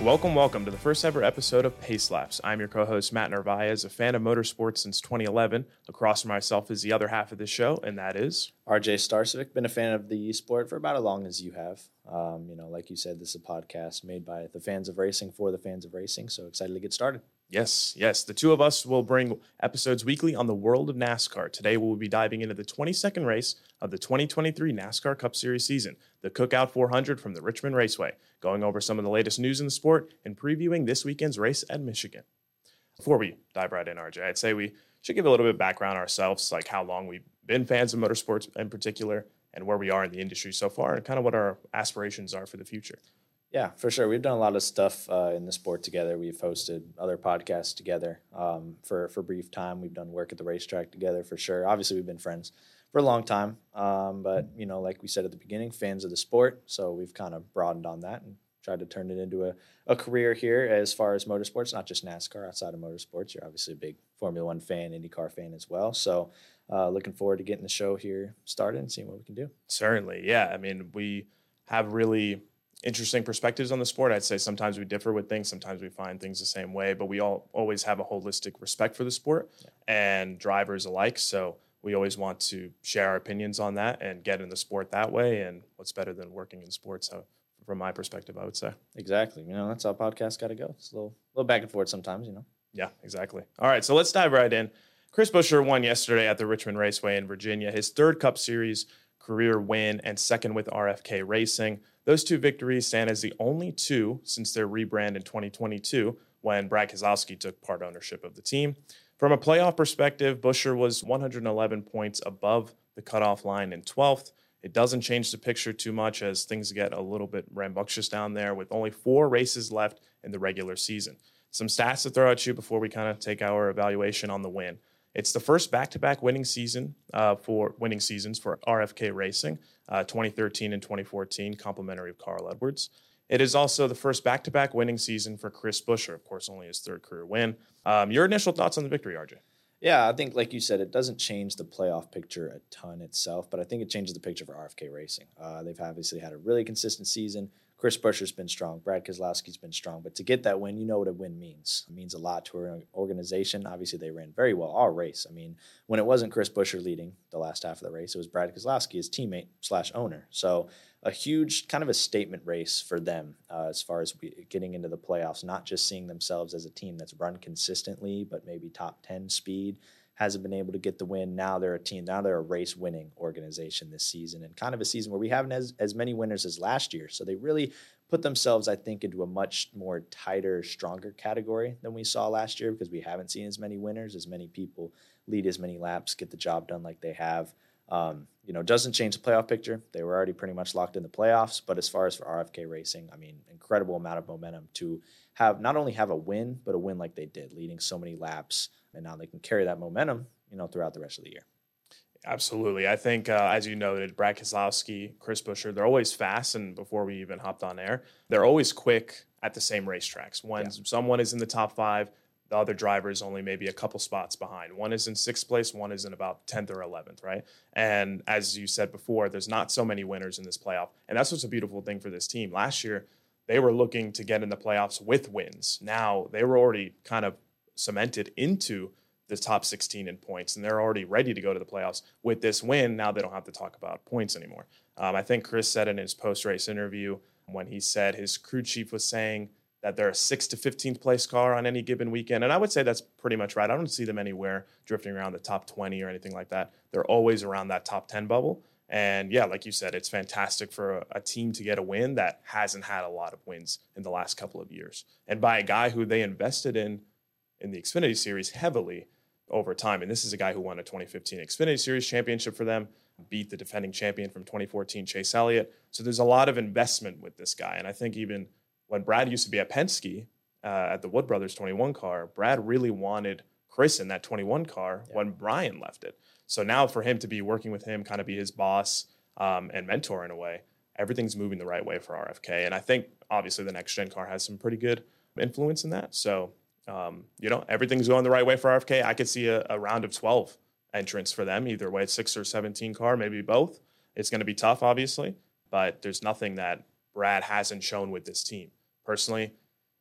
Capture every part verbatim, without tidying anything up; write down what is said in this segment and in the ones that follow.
Welcome, welcome to the first ever episode of Pace Laps. I'm your co-host, Matt Narvaez, a fan of motorsports since twenty eleven. Across from myself is the other half of the show, and that is... R J Starcivic, been a fan of the sport for about as long as you have. Um, you know, like you said, this is a podcast made by the fans of racing for the fans of racing, so excited to get started. Yes, yes. The two of us will bring episodes weekly on the world of NASCAR. Today, we'll be diving into the twenty-second race of the twenty twenty-three NASCAR Cup Series season, the Cookout four hundred from the Richmond Raceway, going over some of the latest news in the sport and previewing this weekend's race at Michigan. Before we dive right in, R J, I'd say we should give a little bit of background ourselves, like how long we've been fans of motorsports in particular, and where we are in the industry so far, and kind of what our aspirations are for the future. Yeah, for sure. We've done a lot of stuff uh, in the sport together. We've hosted other podcasts together um, for, for a brief time. We've done work at the racetrack together for sure. Obviously, we've been friends for a long time. Um, but, you know, like we said at the beginning, fans of the sport. So we've kind of broadened on that and tried to turn it into a, a career here as far as motorsports, not just NASCAR, outside of motorsports. You're obviously a big Formula One fan, IndyCar fan as well. So uh, looking forward to getting the show here started and seeing what we can do. Certainly, yeah. I mean, we have really interesting perspectives on the sport. I'd say sometimes we differ with things, sometimes we find things the same way, but we all always have a holistic respect for the sport yeah. and drivers alike. So we always want to share our opinions on that and get in the sport that way. And what's better than working in sports? So from my perspective, I would say. Exactly. You know, that's how podcasts got to go. It's a little, little back and forth sometimes, you know. Yeah, exactly. All right, so let's dive right in. Chris Buescher won yesterday at the Richmond Raceway in Virginia, his third Cup Series career win and second with R F K Racing. Those two victories stand as the only two since their rebrand in twenty twenty-two when Brad Keselowski took part ownership of the team. From a playoff perspective, Buescher was one hundred eleven points above the cutoff line in twelfth. It doesn't change the picture too much as things get a little bit rambunctious down there with only four races left in the regular season. Some stats to throw at you before we kind of take our evaluation on the win. It's the first back-to-back winning season uh, for winning seasons for R F K Racing, uh, twenty thirteen and twenty fourteen, complimentary of Carl Edwards. It is also the first back-to-back winning season for Chris Buescher, of course, only his third career win. Um, your initial thoughts on the victory, R J? Yeah, I think, like you said, it doesn't change the playoff picture a ton itself, but I think it changes the picture for R F K Racing. Uh, they've obviously had a really consistent season. Chris Buescher's been strong. Brad Keselowski's been strong. But to get that win, you know what a win means. It means a lot to our organization. Obviously, they ran very well all race. I mean, when it wasn't Chris Buescher leading the last half of the race, it was Brad Keselowski, his teammate slash owner. So a huge kind of a statement race for them uh, as far as we, getting into the playoffs, not just seeing themselves as a team that's run consistently, but maybe top ten speed, hasn't been able to get the win. Now they're a team. Now they're a race-winning organization this season, and kind of a season where we haven't as, as many winners as last year. So they really put themselves, I think, into a much more tighter, stronger category than we saw last year because we haven't seen as many winners, as many people lead as many laps, get the job done like they have. Um, you know, doesn't change the playoff picture. They were already pretty much locked in the playoffs. But as far as for R F K Racing, I mean, incredible amount of momentum to have not only have a win, but a win like they did, leading so many laps. And now they can carry that momentum, you know, throughout the rest of the year. Absolutely. I think, uh, as you noted, Brad Keselowski, Chris Buescher, they're always fast. And before we even hopped on air, they're always quick at the same racetracks. When yeah. someone is in the top five, the other driver is only maybe a couple spots behind. One is in sixth place, one is in about tenth or eleventh, right? And as you said before, there's not so many winners in this playoff. And that's what's a beautiful thing for this team. Last year, they were looking to get in the playoffs with wins. Now, they were already kind of cemented into the top sixteen in points, and they're already ready to go to the playoffs with this win. Now they don't have to talk about points anymore. Um, I think Chris said in his post-race interview when he said his crew chief was saying that they're a sixth to fifteenth place car on any given weekend. And I would say that's pretty much right. I don't see them anywhere drifting around the top twenty or anything like that. They're always around that top ten bubble. And yeah, like you said, it's fantastic for a, a team to get a win that hasn't had a lot of wins in the last couple of years. And by a guy who they invested in in the Xfinity Series heavily over time. And this is a guy who won a twenty fifteen Xfinity Series championship for them, beat the defending champion from twenty fourteen, Chase Elliott. So there's a lot of investment with this guy. And I think even when Brad used to be at Penske uh, at the Wood Brothers twenty-one car, Brad really wanted Chris in that twenty-one car yeah. when Brian left it. So now for him to be working with him, kind of be his boss um, and mentor in a way, everything's moving the right way for R F K. And I think obviously the next gen car has some pretty good influence in that. So, um, you know, everything's going the right way for R F K. I could see a, a round of twelve entrance for them, either way, six or seventeen car, maybe both. It's going to be tough, obviously, but there's nothing that Brad hasn't shown with this team. Personally,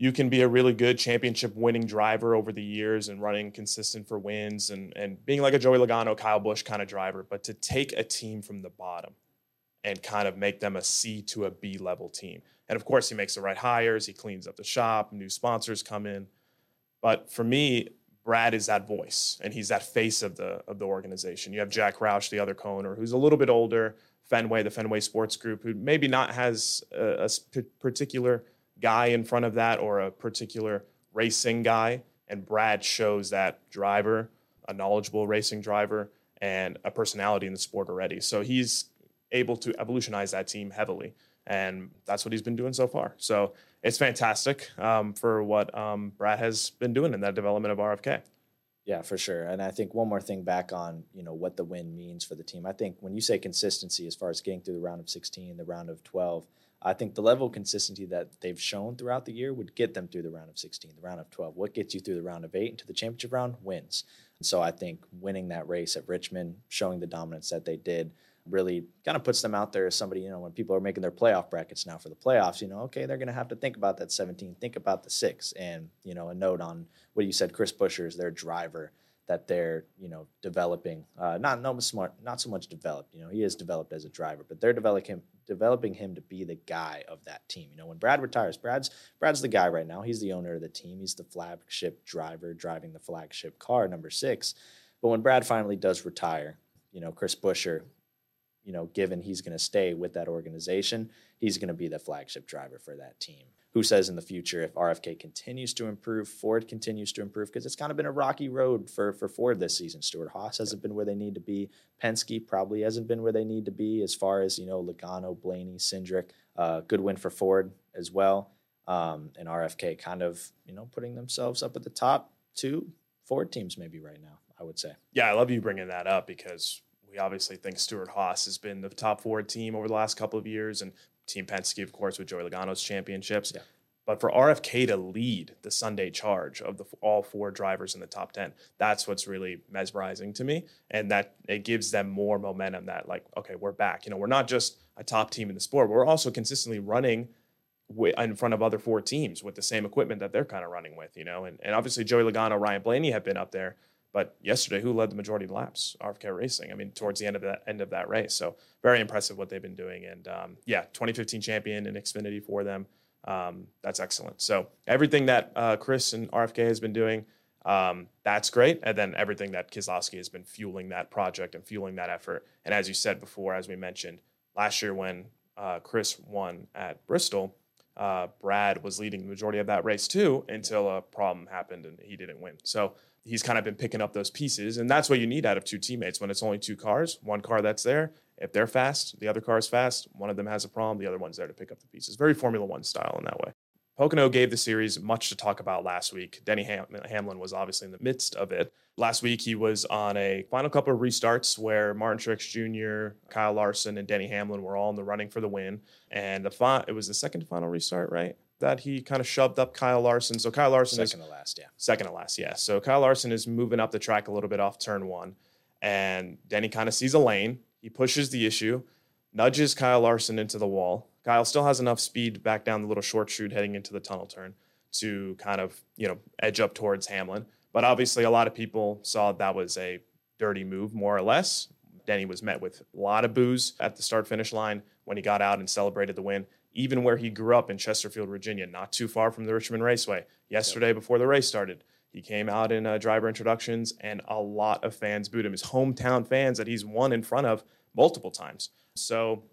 you can be a really good championship winning driver over the years and running consistent for wins and, and being like a Joey Logano, Kyle Busch kind of driver. But to take a team from the bottom and kind of make them a C to a B level team. And of course, he makes the right hires. He cleans up the shop. New sponsors come in. But for me, Brad is that voice, and he's that face of the of the organization. You have Jack Roush, the other co-owner, who's a little bit older, Fenway, the Fenway Sports Group, who maybe not has a, a particular guy in front of that or a particular racing guy. And Brad shows that driver, a knowledgeable racing driver, and a personality in the sport already. So he's able to evolutionize that team heavily. And that's what he's been doing so far. So it's fantastic um, for what um, Brad has been doing in that development of R F K. Yeah, for sure. And I think one more thing back on, you know, what the win means for the team. I think when you say consistency as far as getting through the round of sixteen, the round of twelve, I think the level of consistency that they've shown throughout the year would get them through the round of sixteen, the round of twelve. What gets you through the round of eight into the championship round? Wins. And so I think winning that race at Richmond, showing the dominance that they did, really kind of puts them out there as somebody, you know, when people are making their playoff brackets now for the playoffs, you know, okay, they're going to have to think about that seventeen, think about the six. And, you know, a note on what you said, Chris Buescher is their driver that they're, you know, developing. Uh, not, no smart, not so much developed, you know, he is developed as a driver, but they're developing him, developing him to be the guy of that team. You know, when Brad retires, Brad's, Brad's the guy right now. He's the owner of the team. He's the flagship driver driving the flagship car, number six. But when Brad finally does retire, you know, Chris Buescher, you know, given he's going to stay with that organization, he's going to be the flagship driver for that team. Who says in the future, if R F K continues to improve, Ford continues to improve, because it's kind of been a rocky road for, for Ford this season. Stewart-Haas hasn't been where they need to be. Penske probably hasn't been where they need to be as far as, you know, Logano, Blaney, Cindric. Uh, good win for Ford as well. Um, and R F K kind of, you know, putting themselves up at the top two Ford teams maybe right now, I would say. Yeah, I love you bringing that up because we obviously think Stewart-Haas has been the top Ford team over the last couple of years, and Team Penske, of course, with Joey Logano's championships. Yeah. But for R F K to lead the Sunday charge of the all four drivers in the top ten, that's what's really mesmerizing to me. And that it gives them more momentum that, like, okay, we're back. You know, we're not just a top team in the sport. We're also consistently running w- in front of other four teams with the same equipment that they're kind of running with, you know. And, and obviously Joey Logano, Ryan Blaney have been up there. But yesterday, who led the majority of the laps? R F K Racing. I mean, towards the end of that end of that race. So very impressive what they've been doing. And um, yeah, twenty fifteen champion in Xfinity for them. Um, that's excellent. So everything that uh, Chris and R F K has been doing, um, that's great. And then everything that Keselowski has been fueling that project and fueling that effort. And as you said before, as we mentioned, last year when uh, Chris won at Bristol, uh, Brad was leading the majority of that race too until a problem happened and he didn't win. So he's kind of been picking up those pieces, and that's what you need out of two teammates when it's only two cars. One car that's there, if they're fast, the other car is fast. One of them has a problem, the other one's there to pick up the pieces. Very Formula One style in that way. Pocono gave the series much to talk about last week. Denny Ham- Hamlin was obviously in the midst of it. Last week, he was on a final couple of restarts where Martin Truex Junior, Kyle Larson, and Denny Hamlin were all in the running for the win. And the fi- it was the second final restart, right? That he kind of shoved up Kyle Larson. So Kyle Larson second is second to last, yeah. Second to last, yeah. So Kyle Larson is moving up the track a little bit off turn one, and Denny kind of sees a lane. He pushes the issue, nudges Kyle Larson into the wall. Kyle still has enough speed back down the little short chute heading into the tunnel turn to kind of, you know, edge up towards Hamlin. But obviously a lot of people saw that was a dirty move, more or less. Denny was met with a lot of boos at the start-finish line when he got out and celebrated the win. Even where he grew up in Chesterfield, Virginia, not too far from the Richmond Raceway. Yesterday, yep. Before the race started, he came out in uh, driver introductions, and a lot of fans booed him. His hometown fans that he's won in front of multiple times. So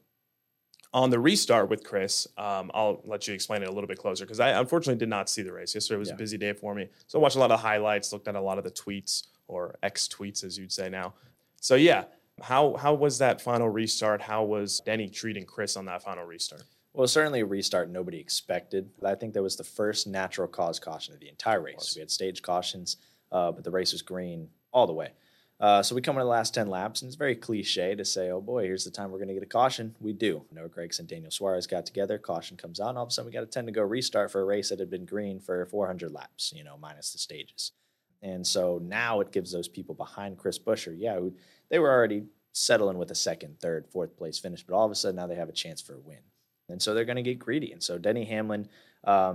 on the restart with Chris, um, I'll let you explain it a little bit closer because I unfortunately did not see the race. Yesterday was yeah. a busy day for me. So I watched a lot of highlights, looked at a lot of the tweets, or X-tweets as you'd say now. So yeah, how how was that final restart? How was Denny treating Chris on that final restart? Well, certainly a restart nobody expected. I think that was the first natural cause caution of the entire race. We had stage cautions, uh, but the race was green all the way. Uh, so we come into the last ten laps, and it's very cliche to say, oh boy, here's the time we're going to get a caution. We do. Noah Gragson and Daniel Suarez got together, caution comes out, and all of a sudden we got a ten to go restart for a race that had been green for four hundred laps, you know, minus the stages. And so now it gives those people behind Chris Buescher, yeah, who, they were already settling with a second, third, fourth place finish, but all of a sudden now they have a chance for a win. And so they're going to get greedy. And so Denny Hamlin um,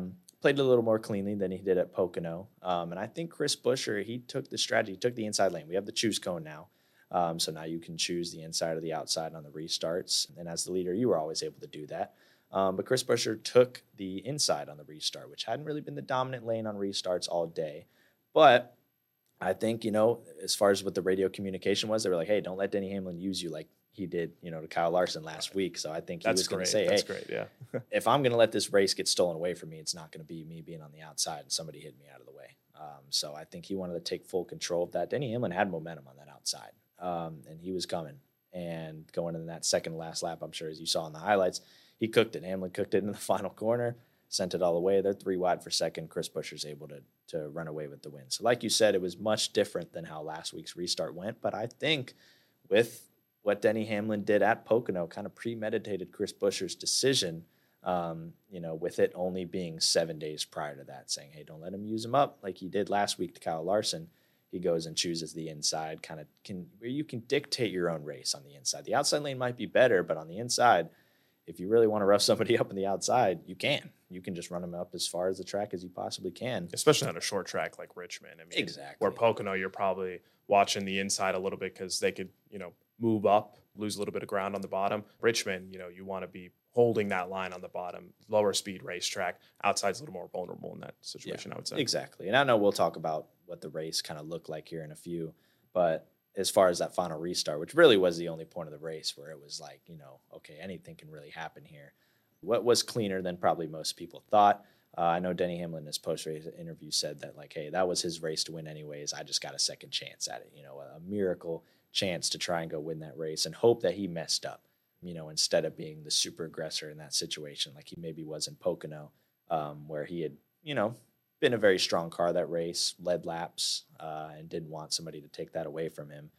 played a little more cleanly than he did at Pocono. Um, and I think Chris Buescher, he took the strategy, he took the inside lane. We have the choose cone now. Um, so now you can choose the inside or the outside on the restarts. And as the leader, you were always able to do that. Um, but Chris Buescher took the inside on the restart, which hadn't really been the dominant lane on restarts all day. But I think, you know, as far as what the radio communication was, they were like, hey, don't let Denny Hamlin use you like he did, you know, to Kyle Larson last week. So I think he That's was going great. to say, That's hey, great. Yeah. if I'm going to let this race get stolen away from me, it's not going to be me being on the outside and somebody hitting me out of the way. Um, so I think he wanted to take full control of that. Denny Hamlin had momentum on that outside, um, and he was coming. And going in that second last lap, I'm sure, as you saw in the highlights, he cooked it. Hamlin cooked it in the final corner, sent it all the way. They're three wide for second. Chris Buescher's able to to run away with the win. So like you said, it was much different than how last week's restart went. But I think with what Denny Hamlin did at Pocono, kind of premeditated Chris Buescher's decision, um, you know, with it only being seven days prior to that, saying, hey, don't let him use him up like he did last week to Kyle Larson. He goes and chooses the inside, kind of can where you can dictate your own race on the inside. The outside lane might be better, but on the inside, if you really want to rough somebody up on the outside, you can. You can just run them up as far as the track as you possibly can. Especially on a short track like Richmond. I mean, exactly. Where Pocono, you're probably watching the inside a little bit because they could, you know, move up, lose a little bit of ground on the bottom. Richmond, you know, you want to be holding that line on the bottom, lower speed racetrack. Outside's a little more vulnerable in that situation, yeah, I would say. Exactly. And I know we'll talk about what the race kind of looked like here in a few, but as far as that final restart, which really was the only point of the race where it was like, you know, okay, anything can really happen here. What was cleaner than probably most people thought. Uh, I know Denny Hamlin in his post-race interview said that, like, hey, that was his race to win anyways. I just got a second chance at it, you know, a, a miracle chance to try and go win that race and hope that he messed up, you know, instead of being the super aggressor in that situation like he maybe was in Pocono, um, where he had, you know, been a very strong car that race, led laps, uh, and didn't want somebody to take that away from him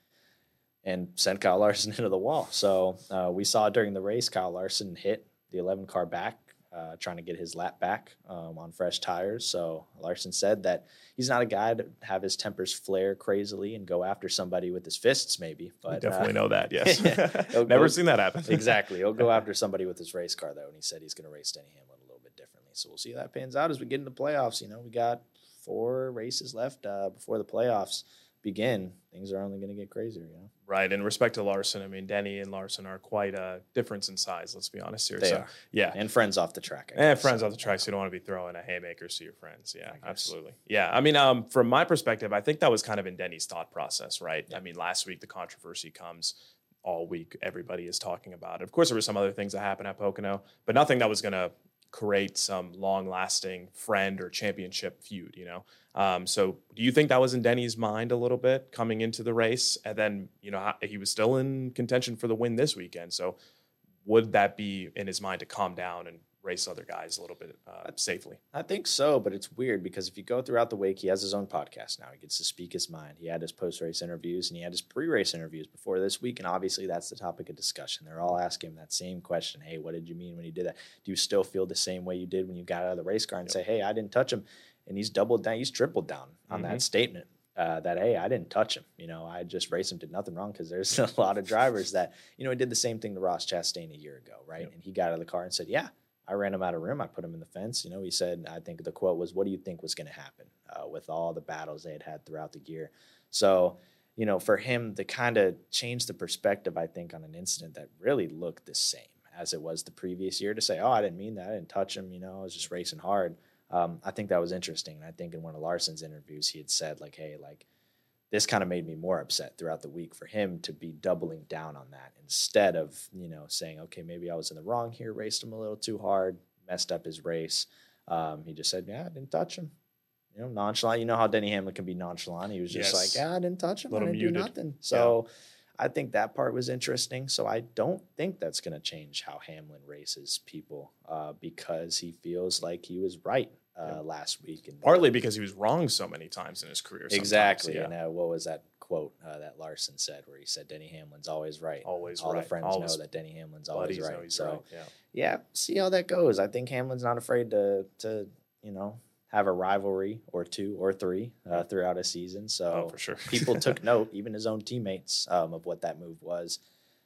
and sent Kyle Larson into the wall. So uh, we saw during the race, Kyle Larson hit the eleven car back, uh, trying to get his lap back um, on fresh tires. So Larson said that he's not a guy to have his tempers flare crazily and go after somebody with his fists, maybe. But we definitely uh, know that, yes. Never go, seen that happen. Exactly. He'll go after somebody with his race car, though, and he said he's going to race Denny Hamlin a little bit differently. So we'll see how that pans out as we get into the playoffs. You know, we got four races left uh, before the playoffs begin. Things are only going to get crazier, you know? Right. In respect to Larson, I mean, Denny and Larson are quite a difference in size, let's be honest here. They so, are. Yeah. And friends off the track. I and guess. friends off the track, so you don't want to be throwing a haymakers to your friends. Yeah, absolutely. Yeah. I mean, um, from my perspective, I think that was kind of in Denny's thought process, right? Yeah. I mean, last week the controversy comes all week. Everybody is talking about it. Of course, there were some other things that happened at Pocono, but nothing that was going to create some long-lasting friend or championship feud, you know? Um, so do you think that was in Denny's mind a little bit coming into the race? And then, you know, he was still in contention for the win this weekend. So would that be in his mind to calm down and race other guys a little bit uh, safely? I think so, but it's weird because if you go throughout the week, he has his own podcast now. He gets to speak his mind. He had his post-race interviews and he had his pre-race interviews before this week, and obviously that's the topic of discussion. They're all asking him that same question. Hey, what did you mean when you did that? Do you still feel the same way you did when you got out of the race car and yep. say, hey, I didn't touch him? And he's doubled down. He's tripled down on mm-hmm. that statement. Uh, that, hey, I didn't touch him. You know, I just raced him, did nothing wrong, because there's a lot of drivers that, you know, he did the same thing to Ross Chastain a year ago, right? Yep. And he got out of the car and said, yeah, I ran him out of room. I put him in the fence. You know, he said, I think the quote was, what do you think was going to happen uh, with all the battles they had had throughout the year? So, you know, for him to kind of change the perspective, I think, on an incident that really looked the same as it was the previous year, to say, oh, I didn't mean that. I didn't touch him. You know, I was just racing hard. Um, I think that was interesting. And I think in one of Larson's interviews, he had said, like, hey, like, this kind of made me more upset throughout the week for him to be doubling down on that instead of, you know, saying, okay, maybe I was in the wrong here, raced him a little too hard, messed up his race. Um, he just said, yeah, I didn't touch him. You know, nonchalant. You know how Denny Hamlin can be nonchalant. He was just yes. like, yeah, I didn't touch him. I didn't muted. do nothing. So yeah. I think that part was interesting. So I don't think that's going to change how Hamlin races people uh, because he feels like he was right. Uh, yeah. last week. And partly because he was wrong so many times in his career. Exactly. Yeah. And uh, what was that quote uh, that Larson said where he said, Denny Hamlin's always right. Always All right. the friends All know that Denny Hamlin's always right. He's so, right. Yeah. yeah, see how that goes. I think Hamlin's not afraid to, to you know, have a rivalry or two or three uh, throughout a season. So oh, for sure. people took note, even his own teammates, um, of what that move was.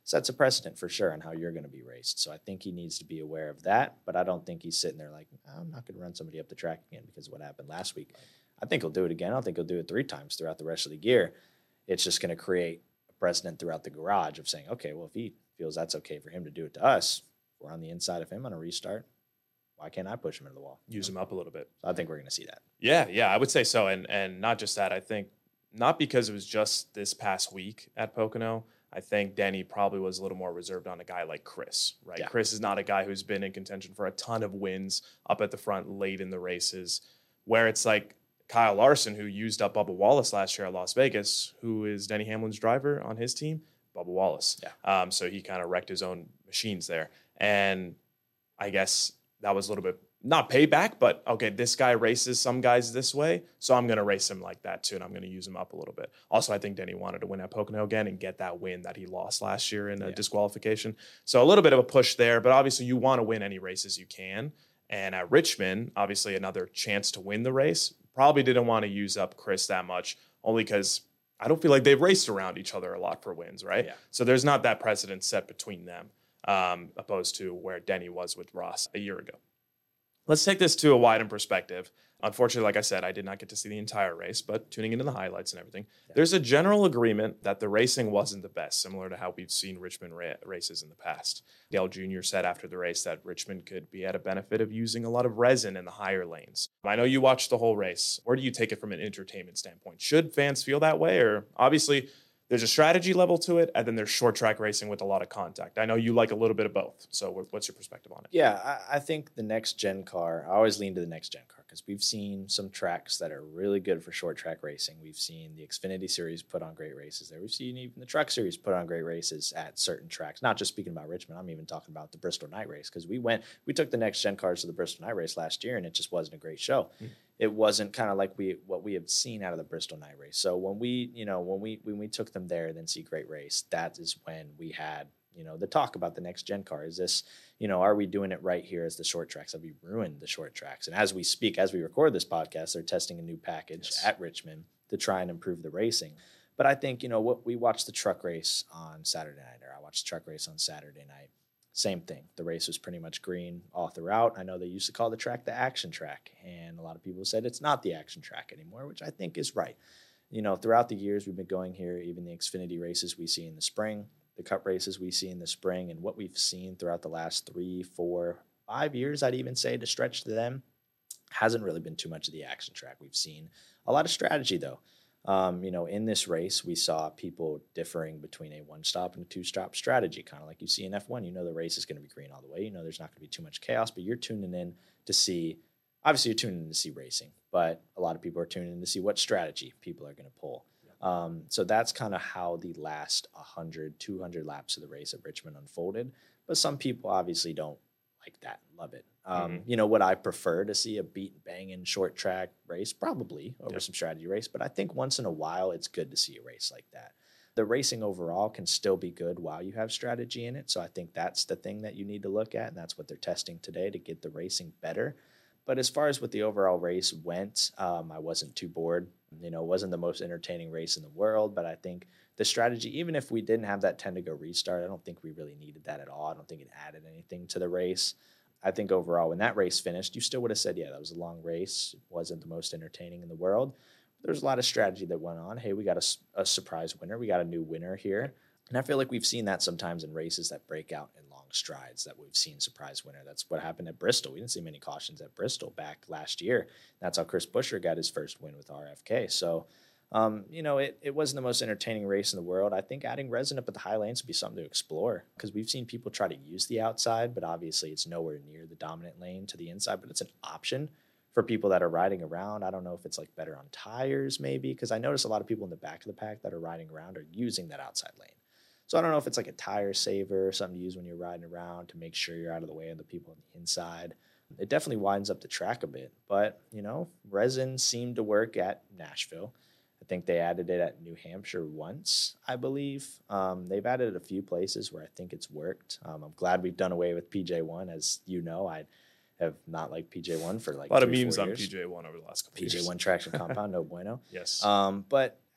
sets a precedent for sure on how you're going to be raced. So I think he needs to be aware of that, but I don't think he's sitting there like, I'm not going to run somebody up the track again because of what happened last week. I think he'll do it again. I don't think he'll do it three times throughout the rest of the year. It's just going to create a precedent throughout the garage of saying, okay, well, if he feels that's okay for him to do it to us, we're on the inside of him on a restart. Why can't I push him into the wall? Use him up a little bit. So I think we're going to see that. Yeah, yeah, I would say so. And and not just that, I think not because it was just this past week at Pocono. I think Denny probably was a little more reserved on a guy like Chris, right? Yeah. Chris is not a guy who's been in contention for a ton of wins up at the front late in the races, where it's like Kyle Larson, who used up Bubba Wallace last year at Las Vegas, who is Denny Hamlin's driver on his team, Bubba Wallace. Yeah. Um, so he kind of wrecked his own machines there. And I guess that was a little bit not payback, but okay, this guy races some guys this way, so I'm going to race him like that too, and I'm going to use him up a little bit. Also, I think Denny wanted to win at Pocono again and get that win that he lost last year in a yeah. disqualification. So a little bit of a push there, but obviously you want to win any races you can. And at Richmond, obviously another chance to win the race. Probably didn't want to use up Chris that much, only because I don't feel like they've raced around each other a lot for wins, right? Yeah. So there's not that precedent set between them, um, opposed to where Denny was with Ross a year ago. Let's take this to a widened perspective. Unfortunately, like I said, I did not get to see the entire race, but tuning into the highlights and everything, yeah. there's a general agreement that the racing wasn't the best, similar to how we've seen Richmond ra- races in the past. Dale Junior said after the race that Richmond could be at a benefit of using a lot of resin in the higher lanes. I know you watched the whole race. Where do you take it from an entertainment standpoint? Should fans feel that way? Or obviously, there's a strategy level to it, and then there's short track racing with a lot of contact. I know you like a little bit of both. So what's your perspective on it? Yeah, I, I think the next gen car, I always lean to the next gen car because we've seen some tracks that are really good for short track racing. We've seen the Xfinity Series put on great races there. We've seen even the Truck Series put on great races at certain tracks. Not just speaking about Richmond, I'm even talking about the Bristol Night Race because we went, we took the next gen cars to the Bristol Night Race last year, and it just wasn't a great show. Mm. It wasn't kind of like we what we have seen out of the Bristol Night Race. So when we, you know, when we when we took them there and then see great race, that is when we had, you know, the talk about the next gen car. Is this, you know, are we doing it right here as the short tracks? Have we ruined the short tracks? And as we speak, as we record this podcast, they're testing a new package yes. at Richmond to try and improve the racing. But I think, you know, what we watched the truck race on Saturday night, or I watched the truck race on Saturday night. Same thing. The race was pretty much green all throughout. I know they used to call the track the action track, and a lot of people said it's not the action track anymore, which I think is right. You know, throughout the years we've been going here, even the Xfinity races we see in the spring, the Cup races we see in the spring, and what we've seen throughout the last three, four, five years, I'd even say to stretch to them, hasn't really been too much of the action track. We've seen a lot of strategy, though. Um, you know, in this race, we saw people differing between a one-stop and a two-stop strategy, kind of like you see in F one. You know the race is going to be green all the way. You know there's not going to be too much chaos, but you're tuning in to see – obviously, you're tuning in to see racing, but a lot of people are tuning in to see what strategy people are going to pull. Um, so that's kind of how the last one hundred, two hundred laps of the race at Richmond unfolded. But some people obviously don't like that, love it. Um, mm-hmm. You know, would I prefer to see a beat banging short track race? Probably over yep. some strategy race, but I think once in a while it's good to see a race like that. The racing overall can still be good while you have strategy in it. So I think that's the thing that you need to look at, and that's what they're testing today to get the racing better. But as far as what the overall race went, um, I wasn't too bored. You know, it wasn't the most entertaining race in the world, but I think the strategy, even if we didn't have that ten to go restart, I don't think we really needed that at all. I don't think it added anything to the race. I think overall, when that race finished, you still would have said, yeah, that was a long race. It wasn't the most entertaining in the world. There's a lot of strategy that went on. Hey, we got a, a surprise winner. We got a new winner here. And I feel like we've seen that sometimes in races that break out in long strides, that we've seen surprise winner. That's what happened at Bristol. We didn't see many cautions at Bristol back last year. That's how Chris Buescher got his first win with R F K. So, um, you know, it, it wasn't the most entertaining race in the world. I think adding resin up at the high lanes would be something to explore because we've seen people try to use the outside, but obviously it's nowhere near the dominant lane to the inside, but it's an option for people that are riding around. I don't know if it's like better on tires maybe, because I notice a lot of people in the back of the pack that are riding around are using that outside lane. So I don't know if it's like a tire saver or something to use when you're riding around to make sure you're out of the way of the people on the inside. It definitely widens up the track a bit, but, you know, resin seemed to work at Nashville. I think they added it at New Hampshire once, I believe. Um, they've added it a few places where I think it's worked. Um, I'm glad we've done away with P J one. As you know, I have not liked P J one for like a lot three, of memes four on years. P J one over the last couple P J one years. traction compound, no bueno. Yes. Um, but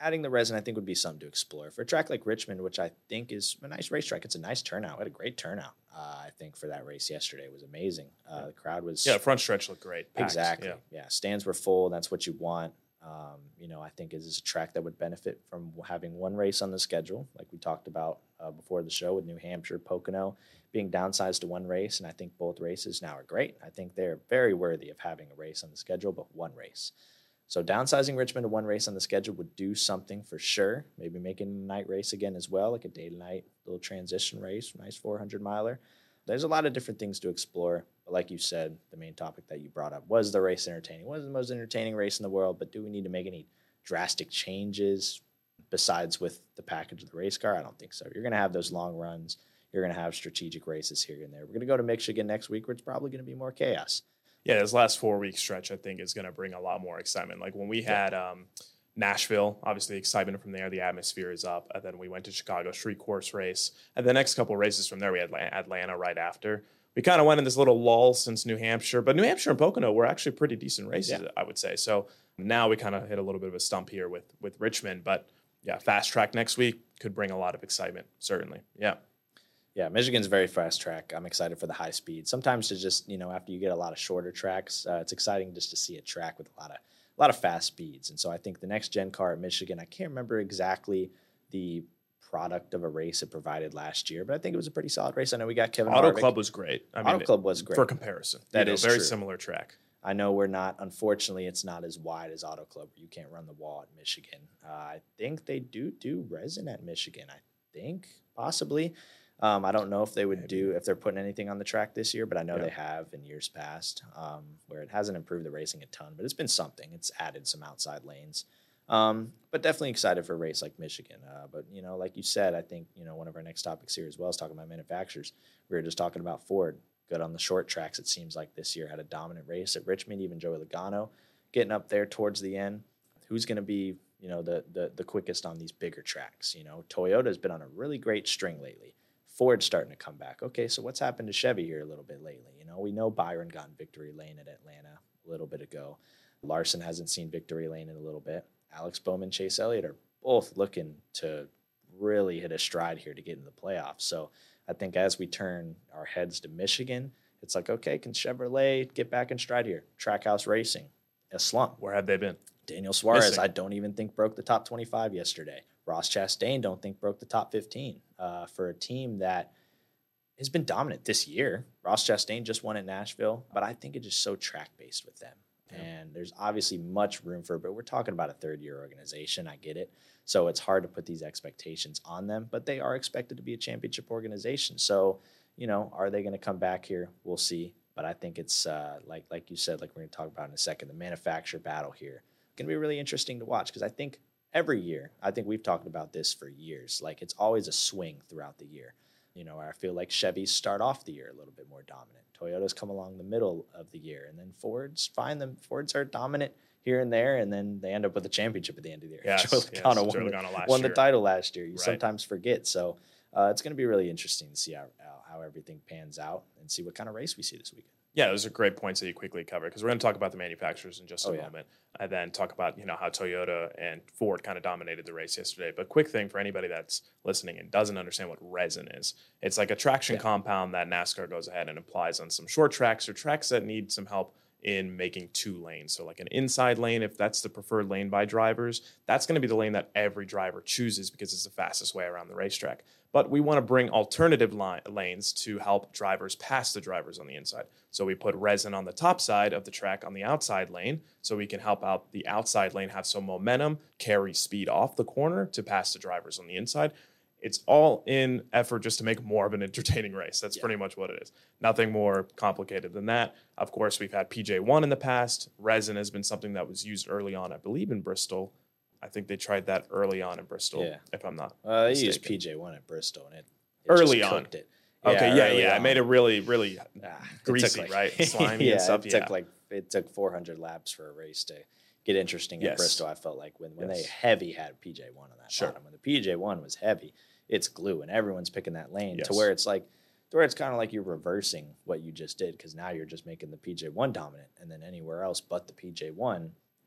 adding the resin, I think, would be something to explore. For a track like Richmond, which I think is a nice racetrack, it's a nice turnout. We had a great turnout, uh, I think, for that race yesterday. It was amazing. Uh, the crowd was... Yeah, the front stretch looked great. Packed. Exactly. Yeah. yeah, stands were full. That's what you want. Um, you know, I think it is a track that would benefit from having one race on the schedule, like we talked about uh, before the show with New Hampshire, Pocono being downsized to one race, and I think both races now are great. I think they're very worthy of having a race on the schedule, but one race. So downsizing Richmond to one race on the schedule would do something for sure. Maybe making a night race again as well, like a day-to-night little transition race, nice four hundred miler. There's a lot of different things to explore. But like you said, the main topic that you brought up, was the race entertaining? Was it the most entertaining race in the world? But do we need to make any drastic changes besides with the package of the race car? I don't think so. You're going to have those long runs. You're going to have strategic races here and there. We're going to go to Michigan next week, where it's probably going to be more chaos. Yeah, this last four-week stretch, I think, is going to bring a lot more excitement. Like when we had um, Nashville, obviously excitement from there, the atmosphere is up. And then we went to Chicago, street course race. And the next couple of races from there, we had Atlanta right after. We kind of went in this little lull since New Hampshire. But New Hampshire and Pocono were actually pretty decent races, yeah. I would say. So now we kind of hit a little bit of a stump here with, with Richmond. But, yeah, fast track next week could bring a lot of excitement, certainly. Yeah. Yeah, Michigan's very fast track. I'm excited for the high speed. Sometimes to just, you know, after you get a lot of shorter tracks, uh, it's exciting just to see a track with a lot of a lot of fast speeds. And so I think the next gen car at Michigan, I can't remember exactly the product of a race it provided last year, but I think it was a pretty solid race. I know we got Kevin Auto Harvick. Club was great. I Auto mean, Club was great. For comparison. That you know, is very true. similar track. I know we're not, unfortunately, it's not as wide as Auto Club. You can't run the wall at Michigan. Uh, I think they do do resin at Michigan. I think, possibly. Um, I don't know if they would Maybe. do, if they're putting anything on the track this year, but I know yeah. they have in years past, um, where it hasn't improved the racing a ton, but it's been something. It's added some outside lanes. Um, but definitely excited for a race like Michigan. Uh, but, you know, like you said, I think, you know, one of our next topics here as well is talking about manufacturers. We were just talking about Ford. Good on the short tracks, it seems like this year. Had a dominant race at Richmond, even Joey Logano getting up there towards the end. Who's going to be, you know, the, the the quickest on these bigger tracks? You know, Toyota's been on a really great string lately. Ford's starting to come back. Okay, so what's happened to Chevy here a little bit lately? You know, we know Byron got in victory lane at Atlanta a little bit ago. Larson hasn't seen victory lane in a little bit. Alex Bowman, Chase Elliott are both looking to really hit a stride here to get in the playoffs. So I think as we turn our heads to Michigan, it's like, okay, can Chevrolet get back in stride here? Trackhouse Racing, a slump. Where have they been? Daniel Suarez, Missing. I don't even think broke the top twenty-five yesterday. Ross Chastain, don't think broke the top fifteen uh, for a team that has been dominant this year. Ross Chastain just won at Nashville, but I think it's just so track-based with them. Yeah. And there's obviously much room for it, but we're talking about a third-year organization. I get it. So it's hard to put these expectations on them, but they are expected to be a championship organization. So, you know, are they going to come back here? We'll see. But I think it's, uh, like like you said, like we're going to talk about in a second, the manufacturer battle here. Going to be really interesting to watch because I think every year, I think we've talked about this for years, like it's always a swing throughout the year. You know, I feel like Chevys start off the year a little bit more dominant. Toyotas come along the middle of the year, and then Fords find them. Fords are dominant here and there, and then they end up with a championship at the end of the year. Yes, Joey Logano yes, won, Joey the, Logano last won the year. title last year. You Right. sometimes forget. So uh, it's going to be really interesting to see how, how, how everything pans out and see what kind of race we see this weekend. Yeah, those are great points that you quickly covered because we're going to talk about the manufacturers in just a Oh, yeah. moment, and then talk about you know how Toyota and Ford kind of dominated the race yesterday. But quick thing for anybody that's listening and doesn't understand what resin is, it's like a traction Yeah. compound that NASCAR goes ahead and applies on some short tracks or tracks that need some help in making two lanes. So like an inside lane, if that's the preferred lane by drivers, that's going to be the lane that every driver chooses because it's the fastest way around the racetrack. But we want to bring alternative line, lanes to help drivers pass the drivers on the inside. So we put resin on the top side of the track on the outside lane so we can help out the outside lane have some momentum, carry speed off the corner to pass the drivers on the inside. It's all in effort just to make more of an entertaining race. That's Yeah. pretty much what it is. Nothing more complicated than that. Of course, we've had P J one in the past. Resin has been something that was used early on, I believe, in Bristol. I think they tried that early on in Bristol, Yeah. if I'm not Uh, they mistaken. used P J one at Bristol, and it, it Early just on. cooked it. Okay, yeah, early yeah. I on. made it really, really Ah, it greasy, took like- right? Slimy yeah, and stuff. It Yeah. took like it took four hundred laps for a race to get interesting at Yes. Bristol. I felt like when, when Yes. they heavy had P J one on that Sure. bottom. When the P J one was heavy, it's glue, and everyone's picking that lane Yes. to where it's like to where it's kind of like you're reversing what you just did because now you're just making the P J one dominant, and then anywhere else but the P J one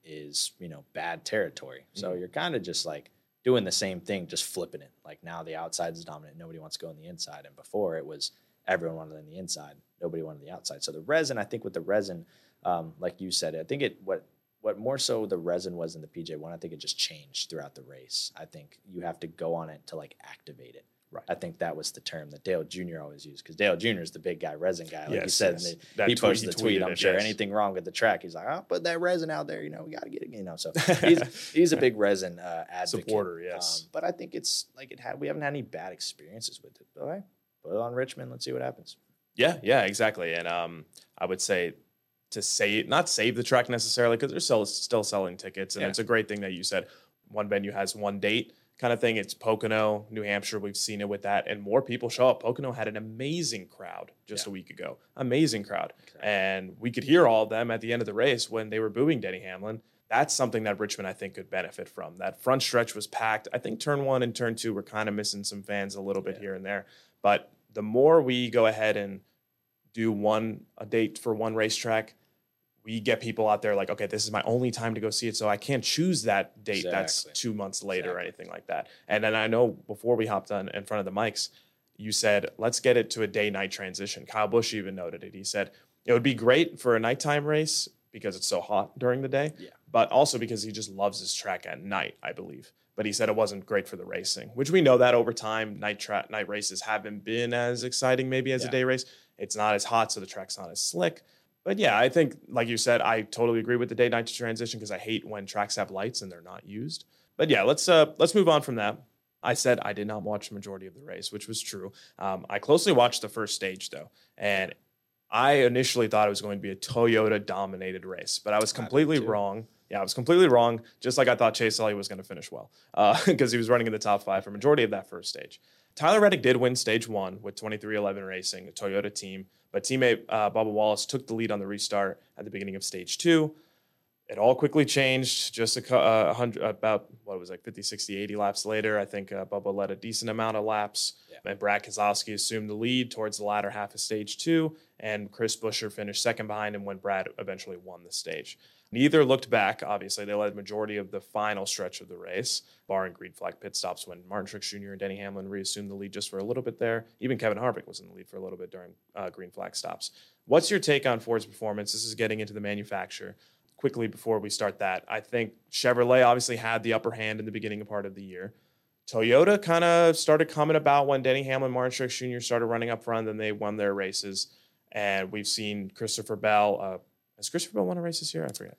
is, you know, bad territory. So Mhm. you're kind of just like doing the same thing, just flipping it. Like now the outside is dominant. Nobody wants to go on the inside. And before it was everyone wanted on the inside. Nobody wanted the outside. So the resin, I think with the resin, um, like you said, I think it, what, what more so the resin was in the P J one, I think it just changed throughout the race. I think you have to go on it to like activate it. Right. I think that was the term that Dale Junior always used because Dale Junior is the big guy, resin guy. Like Yes, you said, yes. and That he tweet- posted he the tweet. tweeted I'm it, sure yes. anything wrong with the track, he's like, I'll put that resin out there. You know, we got to get it. You know, so he's he's a big resin uh, advocate. Supporter, yes. Um, but I think it's like it had. We haven't had any bad experiences with it. All right, put it on Richmond. Let's see what happens. Yeah, yeah, exactly. And um, I would say to save, not save the track necessarily, because they're still still selling tickets, and Yeah. it's a great thing that you said one venue has one date kind of thing. It's Pocono, New Hampshire. We've seen it with that, and more people show up. Pocono had an amazing crowd just Yeah. a week ago, amazing crowd, Correct. and we could hear all of them at the end of the race when they were booing Denny Hamlin. That's something that Richmond, I think, could benefit from. That front stretch was packed. I think turn one and turn two were kind of missing some fans a little bit Yeah. here and there. But the more we go ahead and do one a date for one racetrack, we get people out there like, okay, this is my only time to go see it, so I can't choose that date that's Exactly. two months later or Exactly. anything like that. And then I know before we hopped on in front of the mics, you said, let's get it to a day-night transition. Kyle Busch even noted it. He said, it would be great for a nighttime race because it's so hot during the day, Yeah. but also because he just loves his track at night, I believe. But he said it wasn't great for the racing, which we know that over time, night tra- night races haven't been as exciting maybe as Yeah. a day race. It's not as hot, so the track's not as slick. But yeah, I think, like you said, I totally agree with the day-night transition because I hate when tracks have lights and they're not used. But yeah, let's uh, let's move on from that. I said I did not watch the majority of the race, which was true. Um, I closely watched the first stage, though, and I initially thought it was going to be a Toyota-dominated race, but I was I did completely too. wrong. Yeah, I was completely wrong, just like I thought Chase Elliott was going to finish well because he was running in the top five for majority of that first stage. Tyler Reddick did win stage one with twenty-three eleven Racing, a Toyota team, but teammate uh, Bubba Wallace took the lead on the restart at the beginning of stage two. It all quickly changed just a cou- uh, hundred, about, what was it, like fifty, sixty, eighty laps later. I think uh, Bubba led a decent amount of laps, Yeah. and Brad Keselowski assumed the lead towards the latter half of stage two, and Chris Buescher finished second behind him when Brad eventually won the stage. Neither looked back. Obviously, they led the majority of the final stretch of the race, barring green flag pit stops when Martin Truex Junior and Denny Hamlin reassumed the lead just for a little bit there. Even Kevin Harvick was in the lead for a little bit during uh, green flag stops. What's your take on Ford's performance? This is getting into the manufacturer. Quickly before we start that, I think Chevrolet obviously had the upper hand in the beginning part of the year. Toyota kind of started coming about when Denny Hamlin, Martin Truex Junior started running up front, then they won their races. And we've seen Christopher Bell. Uh, has Christopher Bell won a race this year? I forget.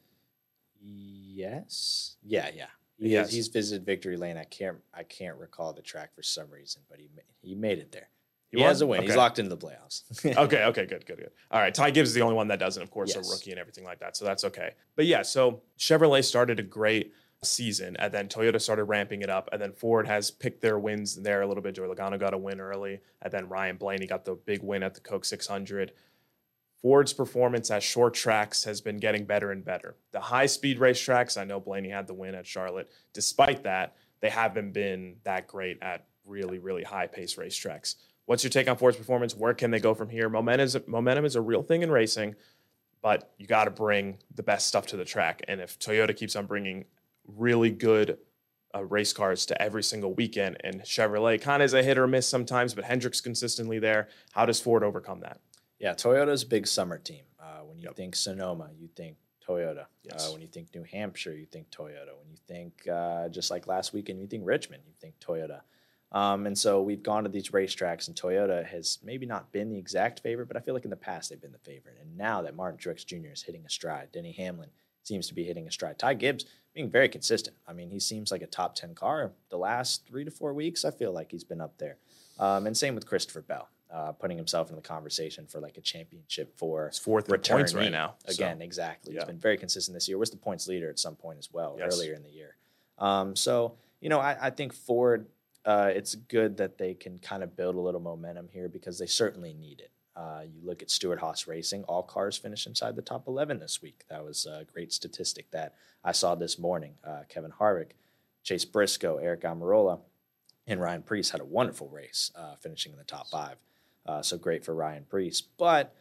Yes. Yeah. Yeah. He Yes. has, he's visited Victory Lane. I can't. I can't recall the track for some reason, but he ma- he made it there. He, He has a won? win. He's Okay. locked into the playoffs. Okay, okay, good, good, good. All right, Ty Gibbs is the only one that doesn't, of course, Yes. a rookie and everything like that, so that's okay. But yeah, so Chevrolet started a great season, and then Toyota started ramping it up, and then Ford has picked their wins there a little bit. Joey Logano got a win early, and then Ryan Blaney got the big win at the Coke six hundred. Ford's performance at short tracks has been getting better and better. The high-speed racetracks, I know Blaney had the win at Charlotte. Despite that, they haven't been that great at really, really high-paced racetracks. What's your take on Ford's performance? Where can they go from here? Momentum is, momentum is a real thing in racing, but you got to bring the best stuff to the track. And if Toyota keeps on bringing really good uh, race cars to every single weekend, and Chevrolet kind of is a hit or miss sometimes, but Hendrick's consistently there, how does Ford overcome that? Yeah, Toyota's a big summer team. Uh, when you Yep. think Sonoma, you think Toyota. Yes. Uh, when you think New Hampshire, you think Toyota. When you think, uh, just like last weekend, you think Richmond, you think Toyota. Um, and so we've gone to these racetracks, and Toyota has maybe not been the exact favorite, but I feel like in the past they've been the favorite. And now that Martin Truex Junior is hitting a stride, Denny Hamlin seems to be hitting a stride. Ty Gibbs being very consistent. I mean, he seems like a top ten car. The last three to four weeks, I feel like he's been up there. Um, and same with Christopher Bell. Uh, putting himself in the conversation for like a championship for It's fourth in points right returnee. now. so- Again, exactly. yeah. He's been very consistent this year. Was the points leader at some point as well Yes. earlier in the year. Um, so you know, I, I think Ford. Uh, it's good that they can kind of build a little momentum here because they certainly need it. Uh, you look at Stewart Haas Racing; all cars finished inside the top eleven this week. That was a great statistic that I saw this morning. Uh, Kevin Harvick, Chase Briscoe, Eric Almirola, and Ryan Preece had a wonderful race, uh, finishing in the top five. Uh, so great for Ryan Preece. But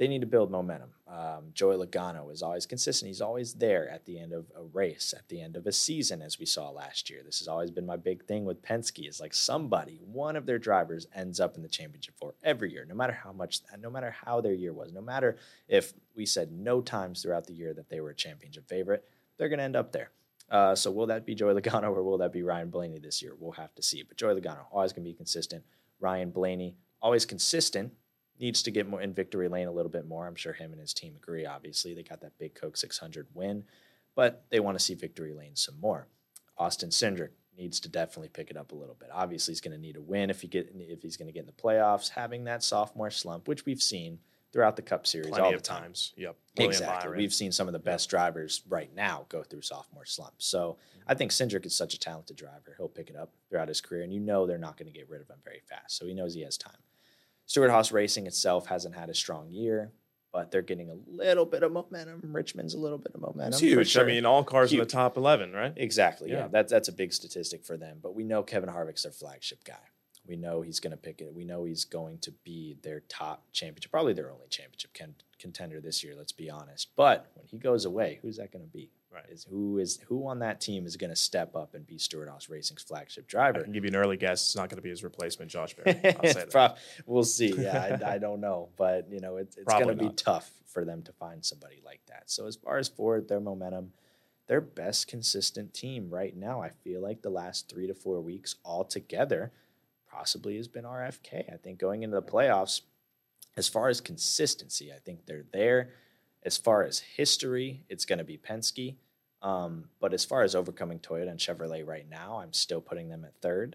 they need to build momentum. Um, Joey Logano is always consistent. He's always there at the end of a race, at the end of a season, as we saw last year. This has always been my big thing with Penske is like somebody, one of their drivers ends up in the championship four every year, no matter how much, no matter how their year was, no matter if we said no times throughout the year that they were a championship favorite, they're going to end up there. Uh, so will that be Joey Logano or will that be Ryan Blaney this year? We'll have to see. But Joey Logano, always going to be consistent. Ryan Blaney, always consistent, needs to get more in victory lane a little bit more. I'm sure him and his team agree, obviously. They got that big Coke six hundred win, but they want to see victory lane some more. Austin Cindric needs to definitely pick it up a little bit. Obviously, he's going to need a win if he get if he's going to get in the playoffs. Having that sophomore slump, which we've seen throughout the Cup Series Plenty all the of time. times. Yep. Exactly. We've seen some of the best yep. drivers right now go through sophomore slumps. So I think Cindric is such a talented driver. He'll pick it up throughout his career, and you know they're not going to get rid of him very fast. So he knows he has time. Stewart-Haas Racing itself hasn't had a strong year, but they're getting a little bit of momentum. Richmond's a little bit of momentum. It's huge. Sure. I mean, all cars huge. in the top eleven, right? Exactly. Yeah, yeah. that's that's a big statistic for them. But we know Kevin Harvick's their flagship guy. We know he's going to pick it. We know he's going to be their top championship, probably their only championship con- contender this year. Let's be honest. But when he goes away, who's that going to be? Right. Is who is who on that team is going to step up and be Stewart-Haas Racing's flagship driver? I can give you an early guess. It's not going to be his replacement, Josh Berry. I'll say that. Pro- we'll see. Yeah, I, I don't know, but you know, it, it's going to be not. tough for them to find somebody like that. So as far as Ford, their momentum, their best consistent team right now, I feel like the last three to four weeks altogether possibly has been R F K. I think going into the playoffs, as far as consistency, I think they're there. As far as history, it's going to be Penske. Um, but as far as overcoming Toyota and Chevrolet right now, I'm still putting them at third.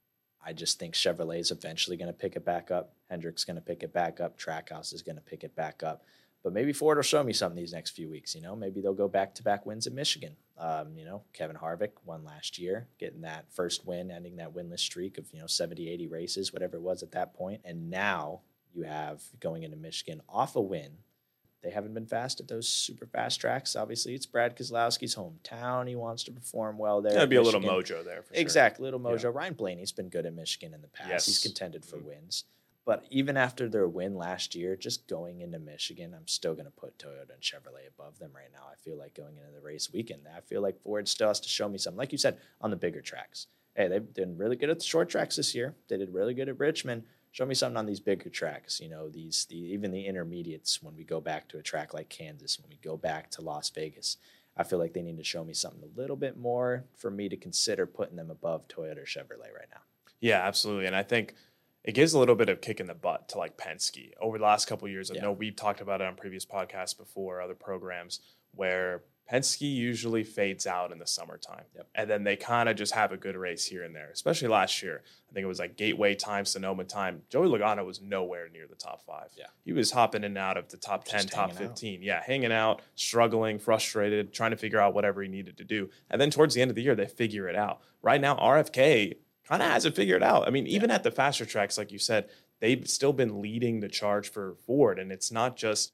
I just think Chevrolet is eventually going to pick it back up. Hendrick's going to pick it back up. Trackhouse is going to pick it back up. But maybe Ford will show me something these next few weeks. You know, maybe they'll go back-to-back wins in Michigan. Um, you know, Kevin Harvick won last year, getting that first win, ending that winless streak of, you know, seventy, eighty races, whatever it was at that point. And now you have going into Michigan off a win. They haven't been fast at those super fast tracks. Obviously, it's Brad Keselowski's hometown. He wants to perform well there. There'd be Michigan. a little mojo there for sure. Exactly, little mojo. Yeah. Ryan Blaney's been good at Michigan in the past. Yes. He's contended for Mm-hmm. wins. But even after their win last year, just going into Michigan, I'm still going to put Toyota and Chevrolet above them right now. I feel like going into the race weekend, I feel like Ford still has to show me something. Like you said, on the bigger tracks. Hey, they've been really good at the short tracks this year. They did really good at Richmond. Show me something on these bigger tracks, you know, these the even the intermediates when we go back to a track like Kansas, when we go back to Las Vegas. I feel like they need to show me something a little bit more for me to consider putting them above Toyota or Chevrolet right now. Yeah, absolutely. And I think it gives a little bit of kick in the butt to like Penske over the last couple of years. I Yeah. know we've talked about it on previous podcasts before, other programs, where Penske usually fades out in the summertime. Yep. And then they kind of just have a good race here and there, especially last year. I think it was like Gateway time, Sonoma time. Joey Logano was nowhere near the top five. Yeah. He was hopping in and out of the top ten, Just top hanging out. fifteen. Yeah, hanging out, struggling, frustrated, trying to figure out whatever he needed to do. And then towards the end of the year, they figure it out. Right now, R F K kind of hasn't figured it out. I mean, even at the faster tracks, like you said, they've still been leading the charge for Ford. And it's not just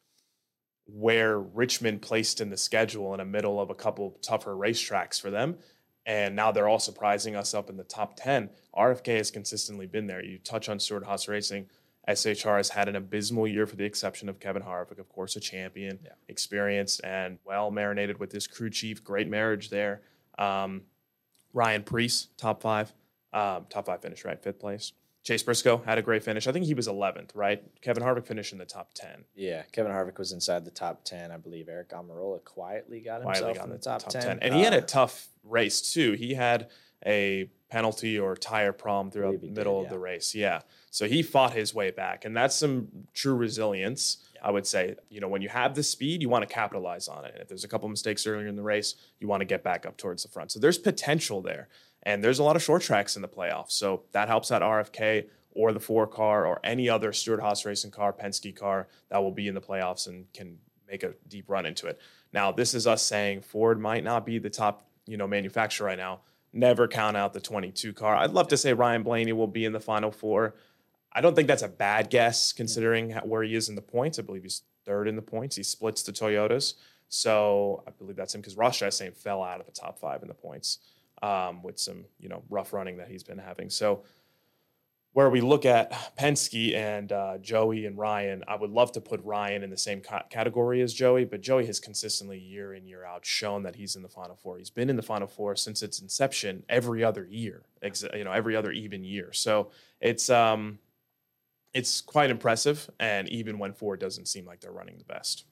where Richmond placed in the schedule in the middle of a couple tougher racetracks for them. And now they're all surprising us up in the top ten. R F K has consistently been there. You touch on Stewart-Haas Racing. S H R has had an abysmal year for the exception of Kevin Harvick, of course, a champion, Yeah. experienced and well marinated with his crew chief. Great marriage there. Um, Ryan Preece, top five. Um, top five finish, right? Fifth place. Chase Briscoe had a great finish. I think he was eleventh, right? Kevin Harvick finished in the top ten. Yeah, Kevin Harvick was inside the top ten. I believe Eric Almirola quietly got himself Quietly got in the top, top ten. ten. And he had Uh, a tough race, too. He had a penalty or tire problem throughout believe the he middle did, of the yeah. race. Yeah. So he fought his way back. And that's some true resilience, Yeah. I would say. You know, when you have the speed, you want to capitalize on it. And if there's a couple mistakes earlier in the race, you want to get back up towards the front. So there's potential there. And there's a lot of short tracks in the playoffs. So that helps out R F K or the four car or any other Stewart-Haas Racing car, Penske car that will be in the playoffs and can make a deep run into it. Now, this is us saying Ford might not be the top, you know, manufacturer right now. Never count out the twenty-two car. I'd love to say Ryan Blaney will be in the Final Four. I don't think that's a bad guess considering how, where he is in the points. I believe he's third in the points. He splits the Toyotas. So I believe that's him because Ross Chastain fell out of the top five in the points um, with some, you know, rough running that he's been having. So where we look at Penske and uh, Joey and Ryan. I would love to put Ryan in the same ca- category as Joey, but Joey has consistently year in, year out shown that he's in the Final Four. He's been in the Final Four since its inception every other year, ex- you know, every other even year. So it's um, it's quite impressive, and even when Ford doesn't seem like they're running the best.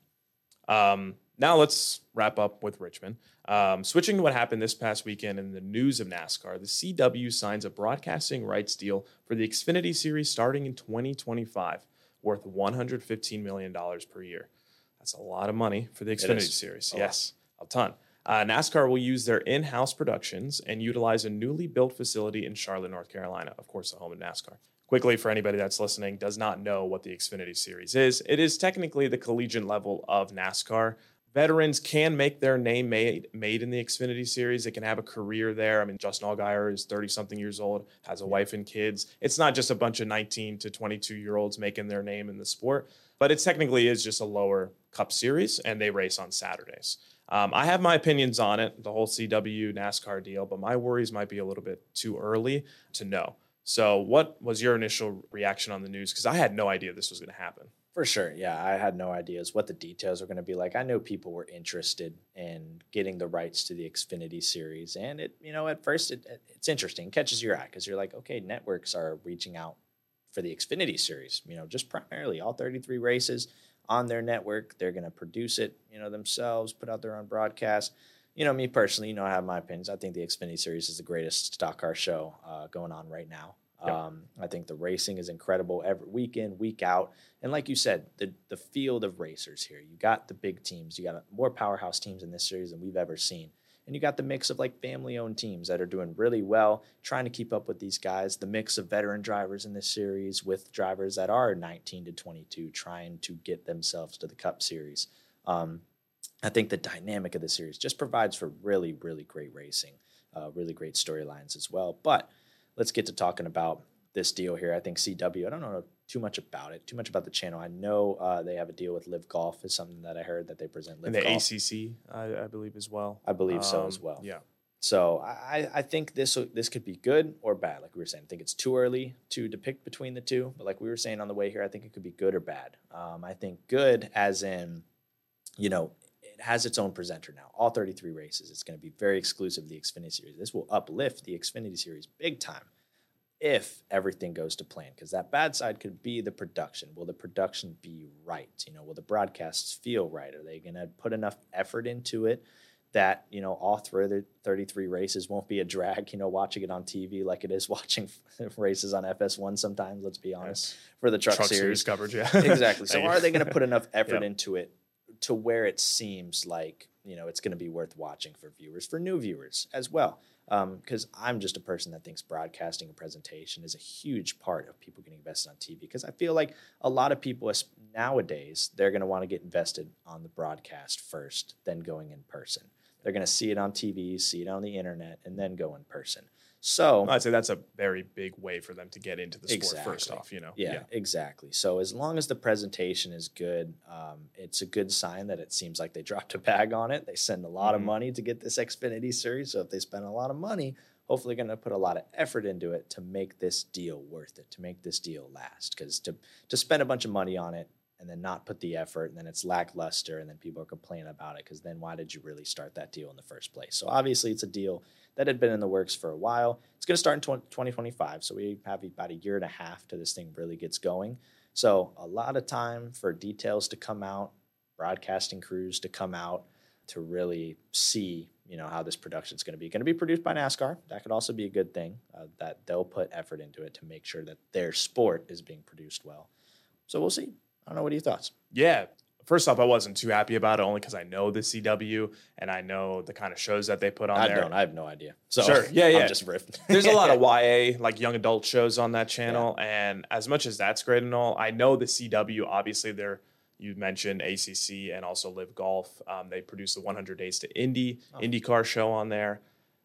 Um, now let's wrap up with Richmond. Um, switching to what happened this past weekend in the news of NASCAR, the C W signs a broadcasting rights deal for the Xfinity Series starting in twenty twenty-five, worth one hundred fifteen million dollars per year. That's a lot of money for the Xfinity Series. Yes, a ton. Uh, NASCAR will use their in-house productions and utilize a newly built facility in Charlotte, North Carolina, of course, the home of NASCAR. Quickly, for anybody that's listening, does not know what the Xfinity Series is, it is technically the collegiate level of NASCAR. Veterans can make their name made made in the Xfinity Series. They can have a career there. I mean, Justin Allgaier is thirty-something years old, has a wife and kids. It's not just a bunch of nineteen to twenty-two-year-olds making their name in the sport, but it technically is just a lower Cup Series, and they race on Saturdays. Um, I have my opinions on it, the whole C W NASCAR deal, but my worries might be a little bit too early to know. So what was your initial reaction on the news? Because I had no idea this was going to happen. For sure. Yeah, I had no ideas what the details were going to be like. I know people were interested in getting the rights to the Xfinity Series. And it, you know, at first it, it's interesting, it catches your eye because you're like, okay, networks are reaching out for the Xfinity Series, you know, just primarily all thirty-three races on their network. They're going to produce it, you know, themselves, put out their own broadcast. You know, me personally, you know, I have my opinions. I think the Xfinity Series is the greatest stock car show uh, going on right now. Yep. Um, I think the racing is incredible every week in, week out. And like you said, the the field of racers here, you got the big teams, you got more powerhouse teams in this series than we've ever seen. And you got the mix of like family-owned teams that are doing really well, trying to keep up with these guys, the mix of veteran drivers in this series with drivers that are nineteen to twenty-two trying to get themselves to the Cup Series. Um, I think the dynamic of the series just provides for really, really great racing, uh, really great storylines as well. But let's get to talking about this deal here. I think C W, I don't know too much about it, too much about the channel. I know uh, they have a deal with Live Golf is something that I heard that they present Live and the Golf. A C C, I, I believe, as well. I believe um, so as well. Yeah. So I, I think this this could be good or bad. Like we were saying, I think it's too early to depict between the two. But like we were saying on the way here, I think it could be good or bad. Um, I think good as in, you know, it has its own presenter now. All thirty-three races. It's going to be very exclusive to the Xfinity Series. This will uplift the Xfinity Series big time if everything goes to plan, because that bad side could be the production. Will the production be right? You know, will the broadcasts feel right? Are they going to put enough effort into it that, you know, all thirty-three races won't be a drag, you know, watching it on T V like it is watching races on F S one sometimes, let's be honest, yeah. for the truck, truck series. series coverage, yeah. Exactly. So are they going to put enough effort yep. into it to where it seems like, you know, it's going to be worth watching for viewers, for new viewers as well? Because um, I'm just a person that thinks broadcasting and presentation is a huge part of people getting invested on T V. Because I feel like a lot of people nowadays, they're going to want to get invested on the broadcast first, then going in person. They're going to see it on T V, see it on the internet, and then go in person. So I'd say that's a very big way for them to get into the sport exactly. first off, you know? Yeah, yeah, exactly. So as long as the presentation is good, um, it's a good sign that it seems like they dropped a bag on it. They send a lot mm-hmm. of money to get this Xfinity Series. So if they spend a lot of money, hopefully they're going to put a lot of effort into it to make this deal worth it, to make this deal last. Because to, to spend a bunch of money on it and then not put the effort, and then it's lackluster, and then people are complaining about it, because then why did you really start that deal in the first place? So obviously it's a deal that had been in the works for a while. It's going to start in twenty twenty-five, so we have about a year and a half till this thing really gets going. So a lot of time for details to come out, broadcasting crews to come out to really see, you know, how this production is going to be. Going to be produced by NASCAR. That could also be a good thing, uh, that they'll put effort into it to make sure that their sport is being produced well. So we'll see. I don't know. What are your thoughts? Yeah. First off, I wasn't too happy about it, only because I know the C W and I know the kind of shows that they put on I there. I don't. I have no idea. So sure. Yeah, yeah. I'm just riffing. There's a lot of Y A, like young adult shows on that channel. Yeah. And as much as that's great and all, I know the C W, obviously, they're, you mentioned A C C and also Live Golf. Um, they produce the one hundred Days to Indy, oh. IndyCar show on there.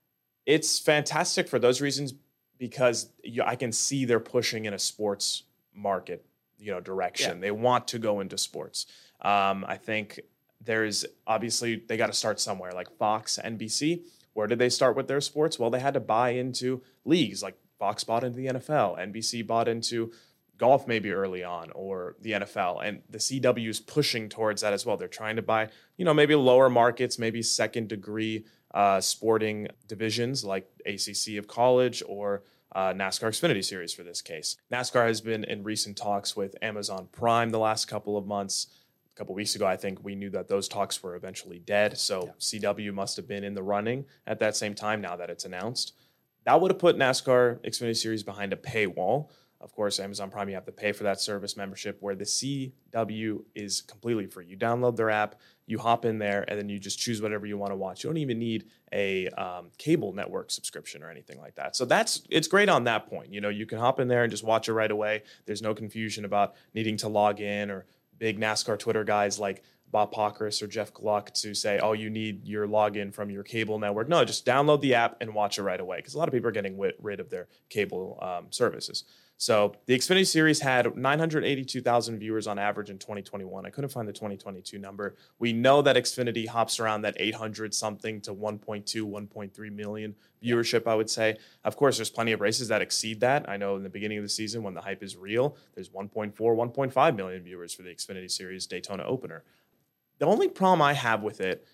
It's fantastic for those reasons, because you, I can see they're pushing in a sports market, you know, direction. Yeah. They want to go into sports. Um, I think there's obviously they got to start somewhere, like Fox, N B C. Where did they start with their sports? Well, they had to buy into leagues like Fox bought into the N F L. N B C bought into golf maybe early on, or the N F L. And the C W is pushing towards that as well. They're trying to buy, you know, maybe lower markets, maybe second degree uh, sporting divisions like A C C of college or uh, NASCAR Xfinity Series for this case. NASCAR has been in recent talks with Amazon Prime the last couple of months. A couple of weeks ago, I think we knew that those talks were eventually dead. So yeah. C W must have been in the running at that same time now that it's announced. That would have put NASCAR Xfinity Series behind a paywall. Of course, Amazon Prime, you have to pay for that service membership, where the C W is completely free. You download their app, you hop in there, and then you just choose whatever you want to watch. You don't even need a um, cable network subscription or anything like that. So that's it's great on that point. You know, you can hop in there and just watch it right away. There's no confusion about needing to log in, or big NASCAR Twitter guys like Bob Pockrass or Jeff Gluck to say, oh, you need your login from your cable network. No, just download the app and watch it right away, because a lot of people are getting w- rid of their cable um, services. So the Xfinity Series had nine hundred eighty-two thousand viewers on average in twenty twenty-one. I couldn't find the twenty twenty-two number. We know that Xfinity hops around that eight hundred something to one point two, one point three million viewership, I would say. Of course, there's plenty of races that exceed that. I know in the beginning of the season, when the hype is real, there's one point four, one point five million viewers for the Xfinity Series Daytona opener. The only problem I have with it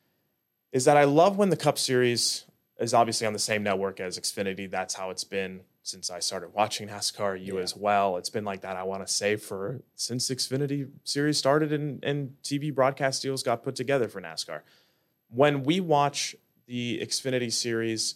is that I love when the Cup Series is obviously on the same network as Xfinity. That's how it's been since I started watching NASCAR, you yeah. as well. It's been like that, I want to say, for since Xfinity Series started and, and T V broadcast deals got put together for NASCAR. When we watch the Xfinity Series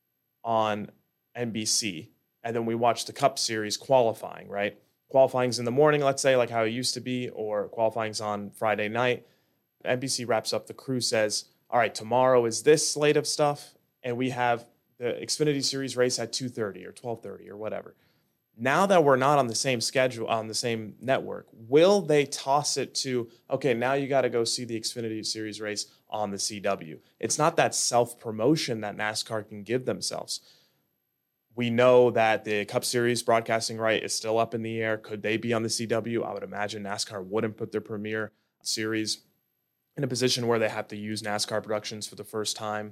on N B C, and then we watch the Cup Series qualifying, right? Qualifying's in the morning, let's say, like how it used to be, or qualifying's on Friday night. N B C wraps up, the crew says, all right, tomorrow is this slate of stuff, and we have the Xfinity Series race at two thirty or twelve thirty or whatever. Now that we're not on the same schedule, on the same network, will they toss it to, okay, now you got to go see the Xfinity Series race on the C W? It's not that self-promotion that NASCAR can give themselves. We know that the Cup Series broadcasting right is still up in the air. Could they be on the C W? I would imagine NASCAR wouldn't put their premier series in a position where they have to use NASCAR Productions for the first time.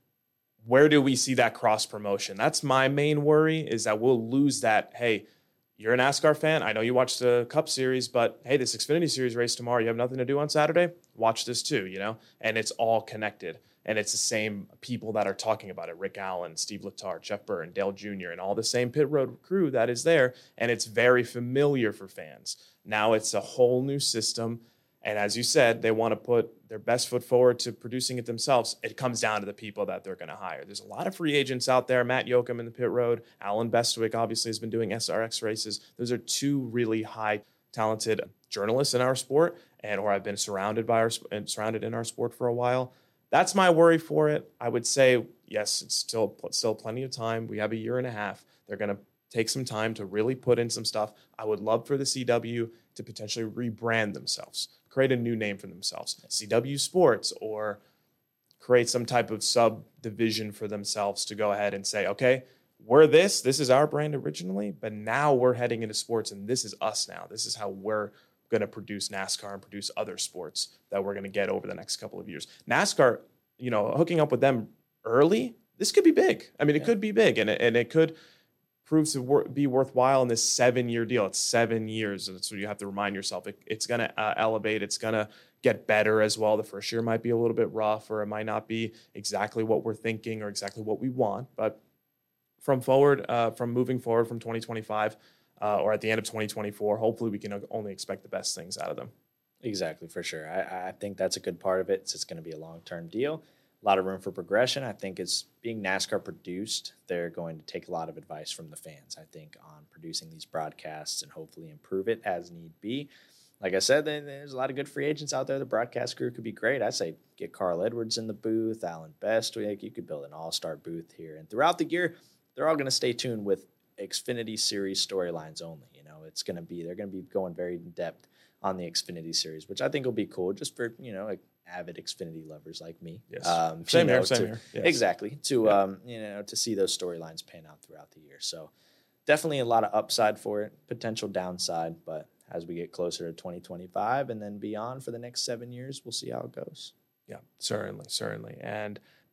Where do we see that cross promotion? That's my main worry, is that we'll lose that. Hey, you're a NASCAR fan. I know you watched the Cup Series, but hey, this Xfinity Series race tomorrow, you have nothing to do on Saturday? Watch this too, you know? And it's all connected. And it's the same people that are talking about it. Rick Allen, Steve Letarte, Jeff Burton, Dale Junior, and all the same pit road crew that is there. And it's very familiar for fans. Now it's a whole new system. And as you said, they want to put their best foot forward to producing it themselves. It comes down to the people that they're going to hire. There's a lot of free agents out there. Matt Yoakum in the pit road. Alan Bestwick obviously has been doing S R X races. Those are two really high talented journalists in our sport, and or I've been surrounded by our and surrounded in our sport for a while. That's my worry for it. I would say, yes, it's still still plenty of time. We have a year and a half. They're going to take some time to really put in some stuff. I would love for the C W to potentially rebrand themselves, create a new name for themselves, C W Sports, or create some type of subdivision for themselves to go ahead and say, okay, we're this, this is our brand originally, but now we're heading into sports, and this is us now. This is how we're going to produce NASCAR and produce other sports that we're going to get over the next couple of years. NASCAR, you know, hooking up with them early, this could be big. I mean, it yeah. could be big, and it, and it could prove to wor- be worthwhile in this seven-year deal. It's seven years, and so you have to remind yourself it, it's going to uh, elevate. It's going to get better as well. The first year might be a little bit rough, or it might not be exactly what we're thinking or exactly what we want. But from forward, uh, from moving forward from twenty twenty-five uh, or at the end of twenty twenty-four, hopefully we can only expect the best things out of them. Exactly, for sure. I, I think that's a good part of it. It's, it's going to be a long-term deal. A lot of room for progression. I think it's being NASCAR produced. They're going to take a lot of advice from the fans, I think, on producing these broadcasts and hopefully improve it as need be. Like I said, there's a lot of good free agents out there. The broadcast crew could be great. I say get Carl Edwards in the booth, Alan Bestwick. You could build an all-star booth here. And throughout the year, they're all going to stay tuned with Xfinity Series storylines only. You know, it's going to be, they're going to be going very in depth on the Xfinity Series, which I think will be cool just for, you know, like avid Xfinity lovers like me. Yes. Um, same you know, here, same to, here. Yes. Exactly. To, yeah. um, you know, to see those storylines pan out throughout the year. So definitely a lot of upside for it, potential downside, but as we get closer to twenty twenty-five and then beyond for the next seven years, we'll see how it goes. Yeah, certainly, certainly. And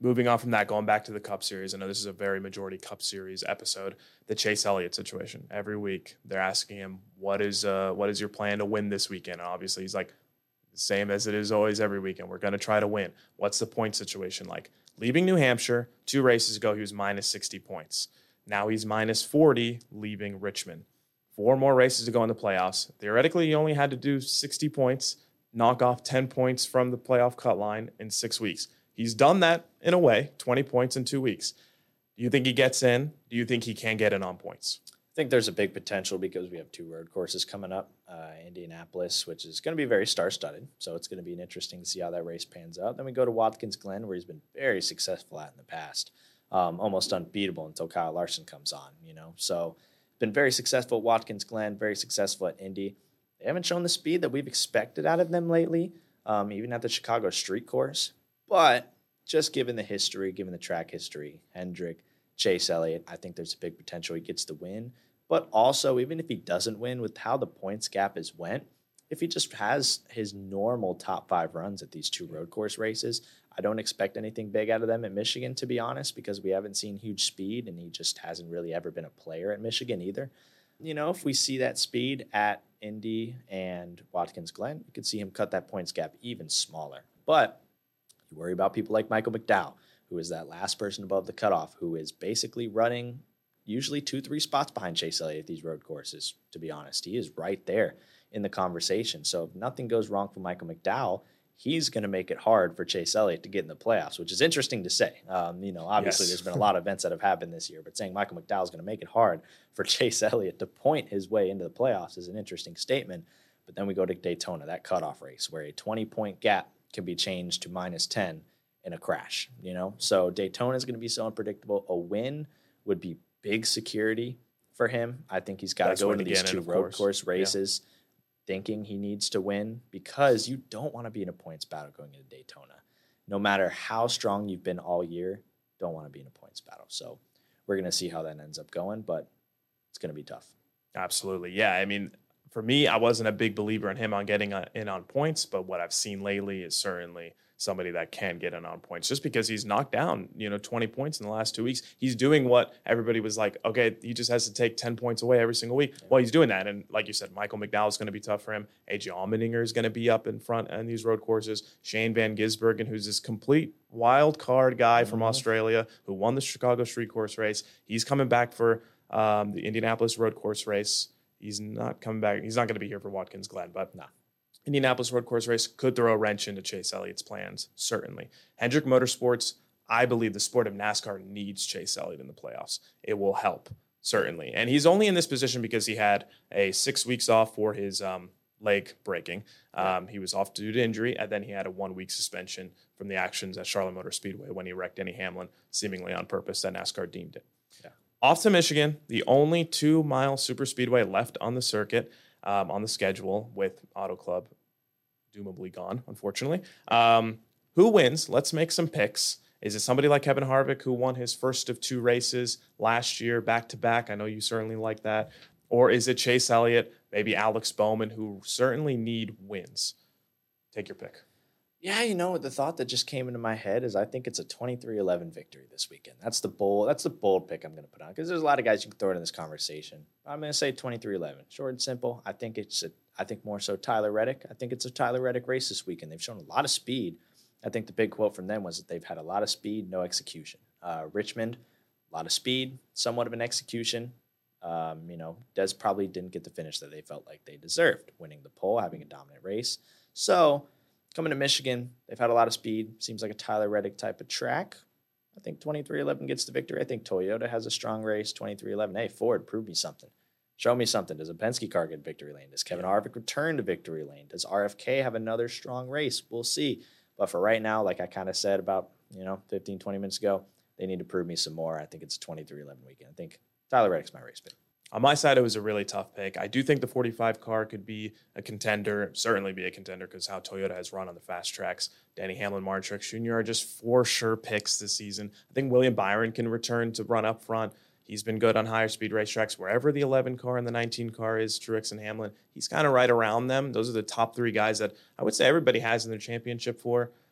moving on from that, going back to the Cup Series, I know this is a very majority Cup Series episode, the Chase Elliott situation. Every week they're asking him, what is uh, what is your plan to win this weekend? And obviously he's like, the same as it is always every weekend. We're going to try to win. What's the point situation like? Leaving New Hampshire, two races ago, he was minus sixty points. Now he's minus forty leaving Richmond. Four more races to go in the playoffs. Theoretically, he only had to do sixty points, knock off ten points from the playoff cut line in six weeks. He's done that in a way, twenty points in two weeks. Do you think he gets in? Do you think he can get in on points? I think there's a big potential because we have two road courses coming up. Uh, Indianapolis, which is going to be very star-studded, so it's going to be interesting to see how that race pans out. Then we go to Watkins Glen, where he's been very successful at in the past, um, almost unbeatable until Kyle Larson comes on, you know. So been very successful at Watkins Glen, very successful at Indy. They haven't shown the speed that we've expected out of them lately, um, even at the Chicago Street Course. But just given the history, given the track history, Hendrick, Chase Elliott, I think there's a big potential he gets the win. But also, even if he doesn't win, with how the points gap has went, if he just has his normal top five runs at these two road course races, I don't expect anything big out of them at Michigan, to be honest, because we haven't seen huge speed, and he just hasn't really ever been a player at Michigan either. You know, if we see that speed at Indy and Watkins Glen, you could see him cut that points gap even smaller. But you worry about people like Michael McDowell, who is that last person above the cutoff, who is basically running usually two, three spots behind Chase Elliott at these road courses, to be honest. He is right there in the conversation. So if nothing goes wrong for Michael McDowell, he's going to make it hard for Chase Elliott to get in the playoffs, which is interesting to say. Um, you know, obviously yes. There's been a lot of events that have happened this year, but saying Michael McDowell is going to make it hard for Chase Elliott to point his way into the playoffs is an interesting statement. But then we go to Daytona, that cutoff race, where a twenty-point gap can be changed to minus ten in a crash, you know? So Daytona is going to be so unpredictable. A win would be big security for him. I think he's got to go into these two road course, course races yeah. thinking he needs to win, because you don't want to be in a points battle going into Daytona. No matter how strong you've been all year, don't want to be in a points battle. So we're going to see how that ends up going, but it's going to be tough. Absolutely. Yeah. I mean, for me, I wasn't a big believer in him on getting in on points, but what I've seen lately is certainly somebody that can get in on points, just because he's knocked down, you know, twenty points in the last two weeks. He's doing what everybody was like, okay, he just has to take ten points away every single week. Well, he's doing that. And like you said, Michael McDowell is going to be tough for him. A J Allmendinger is going to be up in front on these road courses. Shane Van Gisbergen, who's this complete wild card guy mm-hmm. from Australia who won the Chicago Street Course race. He's coming back for um, the Indianapolis road course race. He's not coming back. He's not going to be here for Watkins Glen, but no. Indianapolis road course race could throw a wrench into Chase Elliott's plans, certainly. Hendrick Motorsports, I believe the sport of NASCAR needs Chase Elliott in the playoffs. It will help, certainly. And he's only in this position because he had a six weeks off for his um, leg breaking. Um, he was off due to injury, and then he had a one-week suspension from the actions at Charlotte Motor Speedway when he wrecked Denny Hamlin, seemingly on purpose, that NASCAR deemed it. Yeah. Off to Michigan, the only two-mile super speedway left on the circuit. Um, on the schedule with Auto Club doomably gone, unfortunately. Um, who wins? Let's make some picks. Is it somebody like Kevin Harvick, who won his first of two races last year back-to-back? I know you certainly like that. Or is it Chase Elliott, maybe Alex Bowman, who certainly need wins? Take your pick. Yeah, you know, the thought that just came into my head is I think it's a twenty-three eleven victory this weekend. That's the bold, that's the bold pick I'm going to put on, because there's a lot of guys you can throw in this conversation. I'm going to say twenty-three eleven. Short and simple. I think it's a, I think more so Tyler Reddick. I think it's a Tyler Reddick race this weekend. They've shown a lot of speed. I think the big quote from them was that they've had a lot of speed, no execution. Uh, Richmond, a lot of speed, somewhat of an execution. Um, you know, Des probably didn't get the finish that they felt like they deserved, winning the pole, having a dominant race. So coming to Michigan, they've had a lot of speed. Seems like a Tyler Reddick type of track. I think twenty-three eleven gets the victory. I think Toyota has a strong race, twenty-three eleven. Hey, Ford, prove me something. Show me something. Does a Penske car get victory lane? Does Kevin Harvick return to victory lane? Does R F K have another strong race? We'll see. But for right now, like I kind of said about, you know, fifteen, twenty minutes ago, they need to prove me some more. I think it's a twenty-three eleven weekend. I think Tyler Reddick's my race pick. On my side, it was a really tough pick. I do think the forty-five car could be a contender, certainly be a contender, because how Toyota has run on the fast tracks. Denny Hamlin, Martin Truex Junior are just for sure picks this season. I think William Byron can return to run up front. He's been good on higher speed racetracks. Wherever the eleven car and the nineteen car is, Truex and Hamlin, he's kind of right around them. Those are the top three guys that I would say everybody has in their championship for.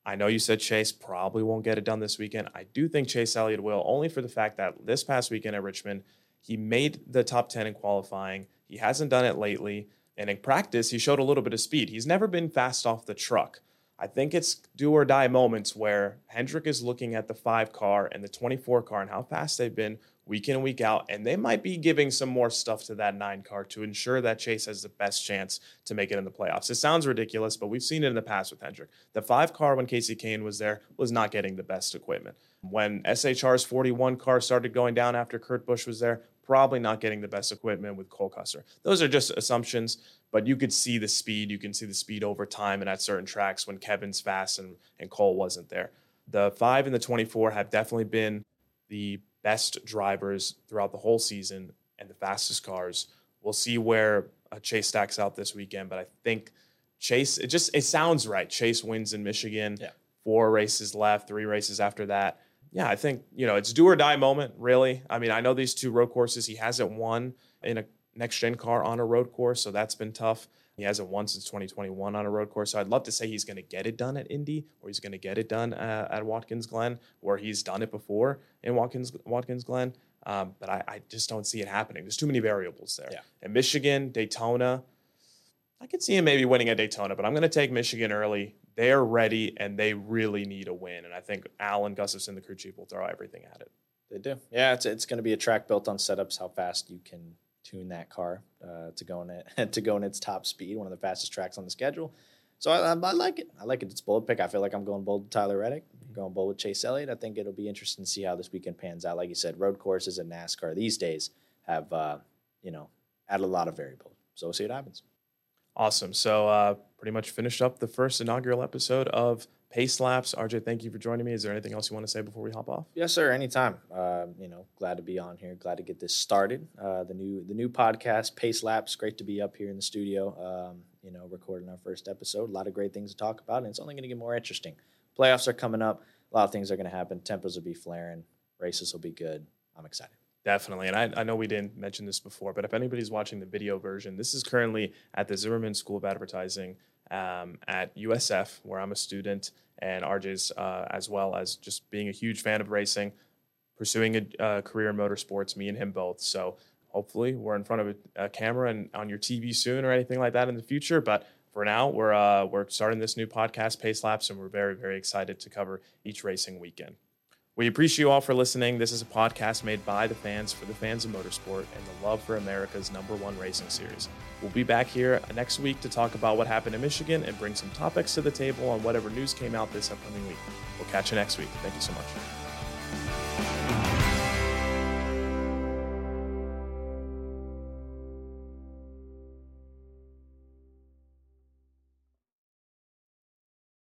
I know you said Chase probably won't get it done this weekend. I do think Chase Elliott will, only for the fact that this past weekend at Richmond, he made the top ten in qualifying. He hasn't done it lately. And in practice, he showed a little bit of speed. He's never been fast off the truck. I think it's do or die moments where Hendrick is looking at the five car and the twenty-four car and how fast they've been week in and week out. And they might be giving some more stuff to that nine car to ensure that Chase has the best chance to make it in the playoffs. It sounds ridiculous, but we've seen it in the past with Hendrick. The five car, when Casey Kane was there, was not getting the best equipment. When S H R's forty-one car started going down after Kurt Busch was there, probably not getting the best equipment with Cole Custer. Those are just assumptions, but you could see the speed. You can see the speed over time and at certain tracks when Kevin's fast and, and Cole wasn't there. The five and the twenty-four have definitely been the best drivers throughout the whole season and the fastest cars. We'll see where uh, Chase stacks out this weekend, but I think Chase, it just, it sounds right. Chase wins in Michigan. Yeah. Four races left, three races after that. Yeah, I think, you know, it's do or die moment, really. I mean, I know these two road courses, he hasn't won in a next-gen car on a road course, so that's been tough. He hasn't won since twenty twenty-one on a road course, so I'd love to say he's going to get it done at Indy or he's going to get it done uh, at Watkins Glen, where he's done it before in Watkins Watkins Glen, um, but I, I just don't see it happening. There's too many variables there. Yeah. And Michigan, Daytona, I could see him maybe winning at Daytona, but I'm going to take Michigan early. They're ready, and they really need a win. And I think Alan Gustafson, the crew chief, will throw everything at it. They do. Yeah, it's it's going to be a track built on setups, how fast you can tune that car uh, to go in it to go in its top speed. One of the fastest tracks on the schedule. So I, I, I like it. I like it. It's bold pick. I feel like I'm going bold with Tyler Reddick. I'm going bold with Chase Elliott. I think it'll be interesting to see how this weekend pans out. Like you said, road courses and NASCAR these days have uh, you know added a lot of variables. So we'll see what happens. Awesome. So uh, pretty much finished up the first inaugural episode of Pace Laps. R J, thank you for joining me. Is there anything else you want to say before we hop off? Yes, sir. Anytime. Uh, you know, glad to be on here. Glad to get this started. Uh, the new the new podcast, Pace Laps. Great to be up here in the studio. Um, you know, recording our first episode. A lot of great things to talk about, and it's only going to get more interesting. Playoffs are coming up. A lot of things are going to happen. Tempos will be flaring. Races will be good. I'm excited. Definitely. And I, I know we didn't mention this before, but if anybody's watching the video version, this is currently at the Zimmerman School of Advertising um, at U S F, where I'm a student, and R J's uh, as well as just being a huge fan of racing, pursuing a uh, career in motorsports, me and him both. So hopefully we're in front of a, a camera and on your T V soon or anything like that in the future. But for now, we're uh, we're starting this new podcast, Pace Laps, and we're very, very excited to cover each racing weekend. We appreciate you all for listening. This is a podcast made by the fans for the fans of motorsport and the love for America's number one racing series. We'll be back here next week to talk about what happened in Michigan and bring some topics to the table on whatever news came out this upcoming week. We'll catch you next week. Thank you so much.